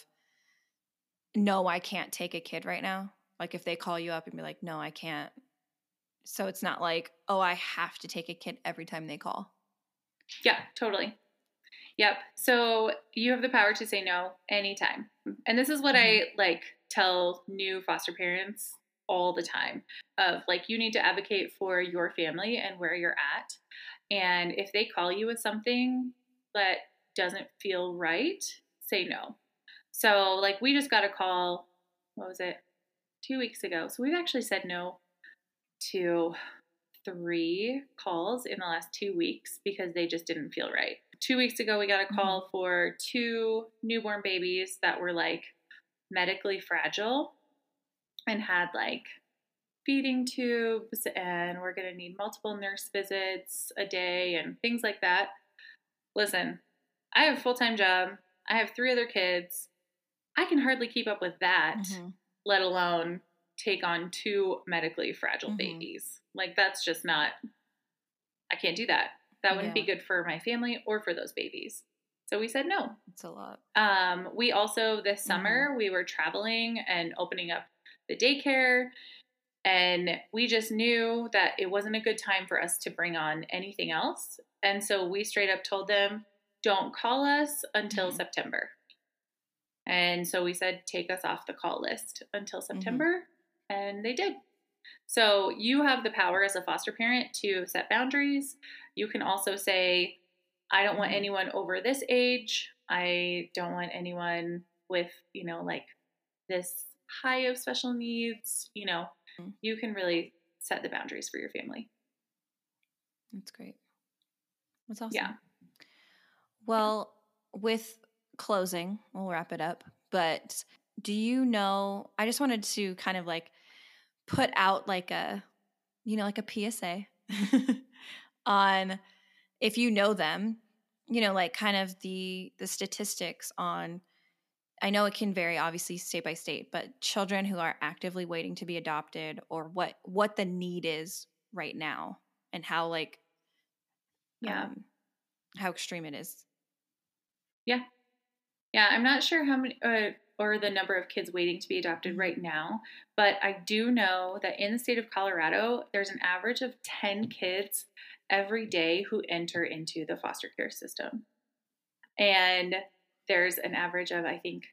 no, I can't take a kid right now? Like if they call you up and be like, "No, I can't." So it's not like, "Oh, I have to take a kid every time they call." Yeah, totally. Yep. So you have the power to say no anytime. And this is what mm-hmm. I like tell new foster parents all the time of like, you need to advocate for your family and where you're at. And if they call you with something that doesn't feel right, say no. So like we just got a call, what was it? Two weeks ago. So we've actually said no to three calls in the last two weeks because they just didn't feel right. Two weeks ago, we got a call mm-hmm. for two newborn babies that were like medically fragile and had like feeding tubes and we're going to need multiple nurse visits a day and things like that. Listen, I have a full-time job. I have three other kids. I can hardly keep up with that, mm-hmm. let alone take on two medically fragile mm-hmm. babies. Like that's just not, I can't do that. That wouldn't yeah. be good for my family or for those babies. So we said no. It's a lot. Um, we also, this summer, mm-hmm. we were traveling and opening up the daycare. And we just knew that it wasn't a good time for us to bring on anything else. And so we straight up told them, don't call us until mm-hmm. September. And so we said, take us off the call list until September. Mm-hmm. And they did. So you have the power as a foster parent to set boundaries. You can also say, I don't want anyone over this age. I don't want anyone with, you know, like this high of special needs. You know, you can really set the boundaries for your family. That's great. That's awesome. Yeah. Well, with closing, we'll wrap it up. But do you know, I just wanted to kind of like put out like a, you know, like a P S A on if you know them, you know, like kind of the the statistics on, I know it can vary obviously state by state, but children who are actively waiting to be adopted or what what the need is right now and how like yeah um, how extreme it is. Yeah. Yeah, I'm not sure how many uh, or the number of kids waiting to be adopted right now, but I do know that in the state of Colorado, there's an average of ten kids every day who enter into the foster care system. And there's an average of, I think,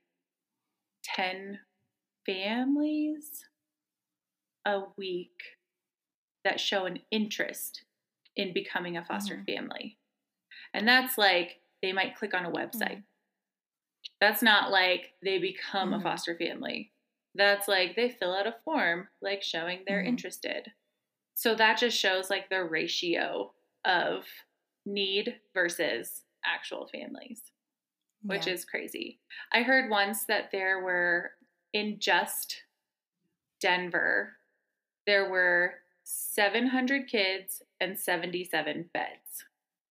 ten families a week that show an interest in becoming a foster mm-hmm. family. And that's like, they might click on a website. Mm-hmm. That's not like they become mm-hmm. a foster family. That's like they fill out a form, like showing they're mm-hmm. interested. So that just shows like the ratio of need versus actual families, which yeah. is crazy. I heard once that there were, in just Denver, there were seven hundred kids and seventy-seven beds.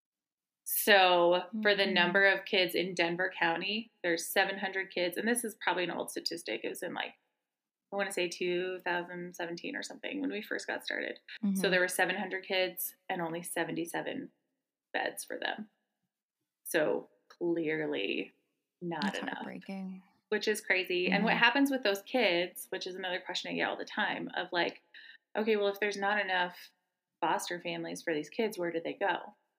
So for the number of kids in Denver County, there's seven hundred kids. And this is probably an old statistic. It was in like, I want to say two thousand seventeen or something when we first got started. Mm-hmm. So there were seven hundred kids and only seventy-seven beds for them. So clearly not That's enough. Heartbreaking. Which is crazy. Mm-hmm. And what happens with those kids, which is another question I get all the time of like, okay, well, if there's not enough foster families for these kids, where do they go?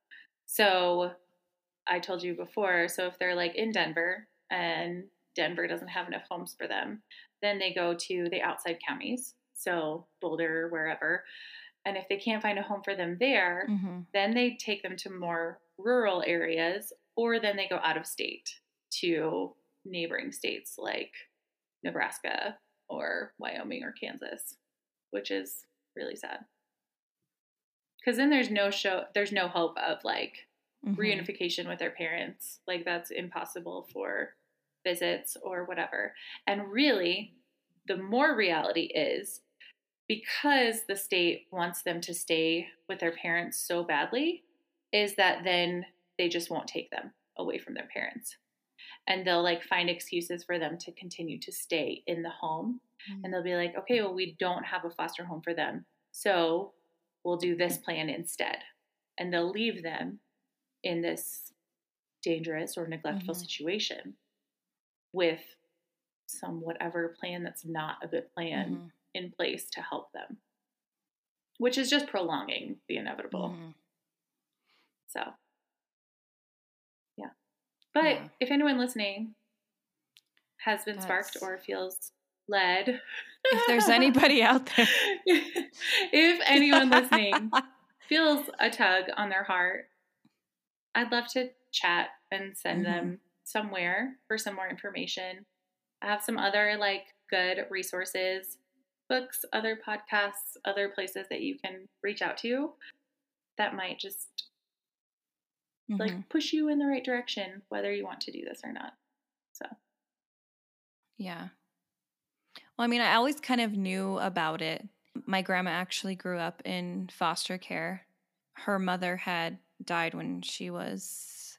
So I told you before, so if they're like in Denver and Denver doesn't have enough homes for them, then they go to the outside counties, so Boulder, wherever. And if they can't find a home for them there, mm-hmm. then they take them to more rural areas, or then they go out of state to neighboring states like Nebraska or Wyoming or Kansas, which is really sad. Because then there's no show, there's no hope of like mm-hmm. reunification with their parents. Like that's impossible for visits or whatever. And really, the more reality is, because the state wants them to stay with their parents so badly, is that then they just won't take them away from their parents. And they'll like find excuses for them to continue to stay in the home. Mm-hmm. And they'll be like, okay, well, we don't have a foster home for them, so we'll do this plan instead. And they'll leave them in this dangerous or neglectful mm-hmm. situation with some whatever plan that's not a good plan mm-hmm. in place to help them, which is just prolonging the inevitable. Mm-hmm. So, yeah. But yeah. if anyone listening has been that's... sparked or feels led, if there's anybody out there, if anyone listening feels a tug on their heart, I'd love to chat and send mm-hmm. them somewhere for some more information. I have some other like good resources, books, other podcasts, other places that you can reach out to that might just mm-hmm. like push you in the right direction, whether you want to do this or not. So, yeah. Well, I mean, I always kind of knew about it. My grandma actually grew up in foster care. Her mother had died when she was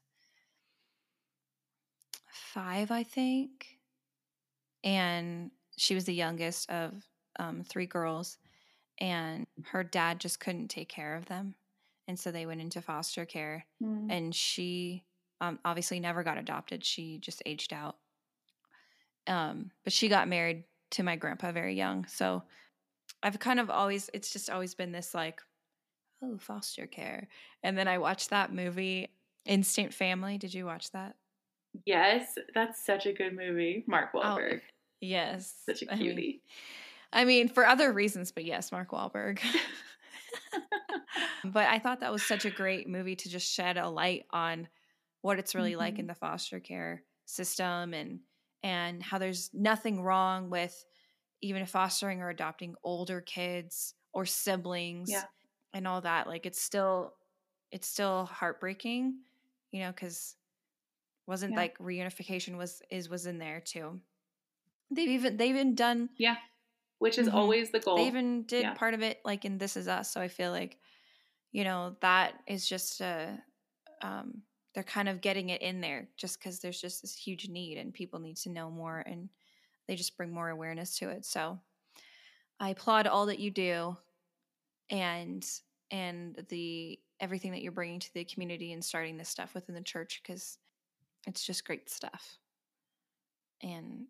five, I think. And she was the youngest of um, three girls. And her dad just couldn't take care of them. And so they went into foster care. Mm. And she um, obviously never got adopted. She just aged out. Um, but she got married to my grandpa very young. So I've kind of always, it's just always been this like, oh, foster care. And then I watched that movie, Instant Family. Did you watch that? Yes, that's such a good movie. Mark Wahlberg. Oh, yes. Such a cutie. I mean, I mean, for other reasons, but yes, Mark Wahlberg. But I thought that was such a great movie to just shed a light on what it's really mm-hmm. like in the foster care system, and and how there's nothing wrong with even fostering or adopting older kids or siblings yeah. and all that. Like it's still, it's still heartbreaking, you know, because wasn't yeah. like reunification was, is, was in there too. They've even, they've even done. Yeah. Which is mm-hmm. always the goal. They even did yeah. part of it like in This Is Us. So I feel like, you know, that is just a, um, they're kind of getting it in there just because there's just this huge need and people need to know more, and they just bring more awareness to it. So I applaud all that you do and and the everything that you're bringing to the community and starting this stuff within the church, because it's just great stuff. And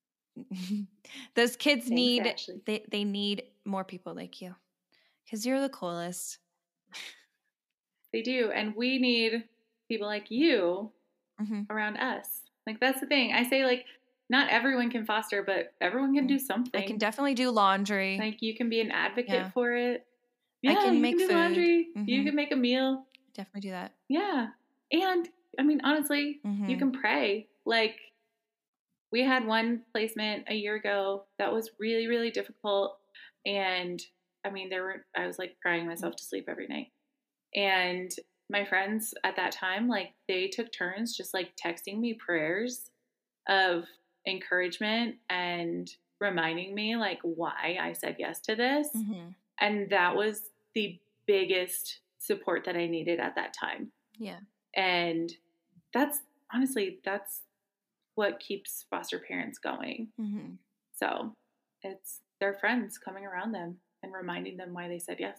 those kids Thanks, need Ashley. they they need more people like you, because you're the coolest. They do, and we need people like you mm-hmm. around us. Like that's the thing. I say like not everyone can foster, but everyone can do something. I can definitely do laundry. Like you can be an advocate yeah. for it. Yeah, I can you make can do food. laundry. Mm-hmm. You can make a meal. Definitely do that. Yeah. And I mean, honestly, mm-hmm. you can pray. Like we had one placement a year ago that was really, really difficult. And I mean, there were, I was like crying myself to sleep every night. And my friends at that time, like they took turns just like texting me prayers of encouragement and reminding me like why I said yes to this. Mm-hmm. And that was the biggest support that I needed at that time. Yeah. And that's honestly, that's what keeps foster parents going. Mm-hmm. So it's their friends coming around them and reminding them why they said yes.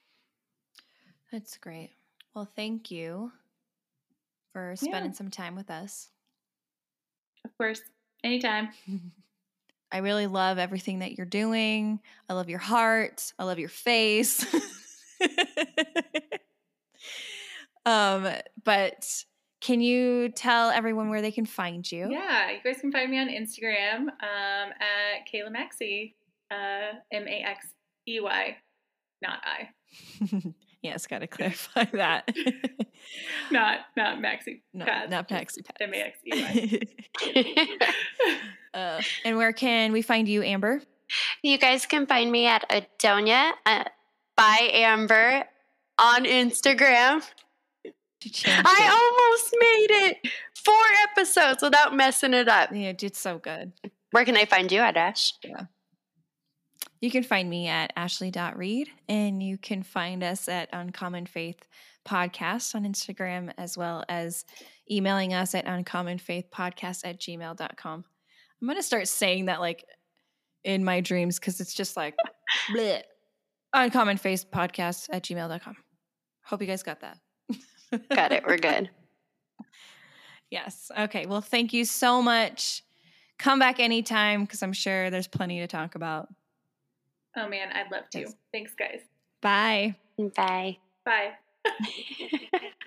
That's great. Well, thank you for spending yeah. some time with us. Of course. Anytime. I really love everything that you're doing. I love your heart. I love your face. um, but can you tell everyone where they can find you? Yeah, you guys can find me on Instagram um, at Kayla Maxey, uh, M A X E Y, not I. Yes, got to clarify that. not not Maxi no, Pads. Not Maxi Pads. M A X E Y. uh, and where can we find you, Amber? You guys can find me at Adonia uh, by Amber on Instagram. I it. almost made it four episodes without messing it up. Yeah, it did so good. Where can I find you at, Ash? Yeah. You can find me at ashley dot reed, and you can find us at Uncommon Faith Podcast on Instagram, as well as emailing us at uncommonfaithpodcast at gmail dot com. I'm going to start saying that like in my dreams because it's just like bleh. Uncommon Faith Podcast at gmail dot com. Hope you guys got that. Got it. We're good. Yes. Okay. Well, thank you so much. Come back anytime because I'm sure there's plenty to talk about. Oh, man. I'd love to. Yes. Thanks, guys. Bye. Bye. Bye.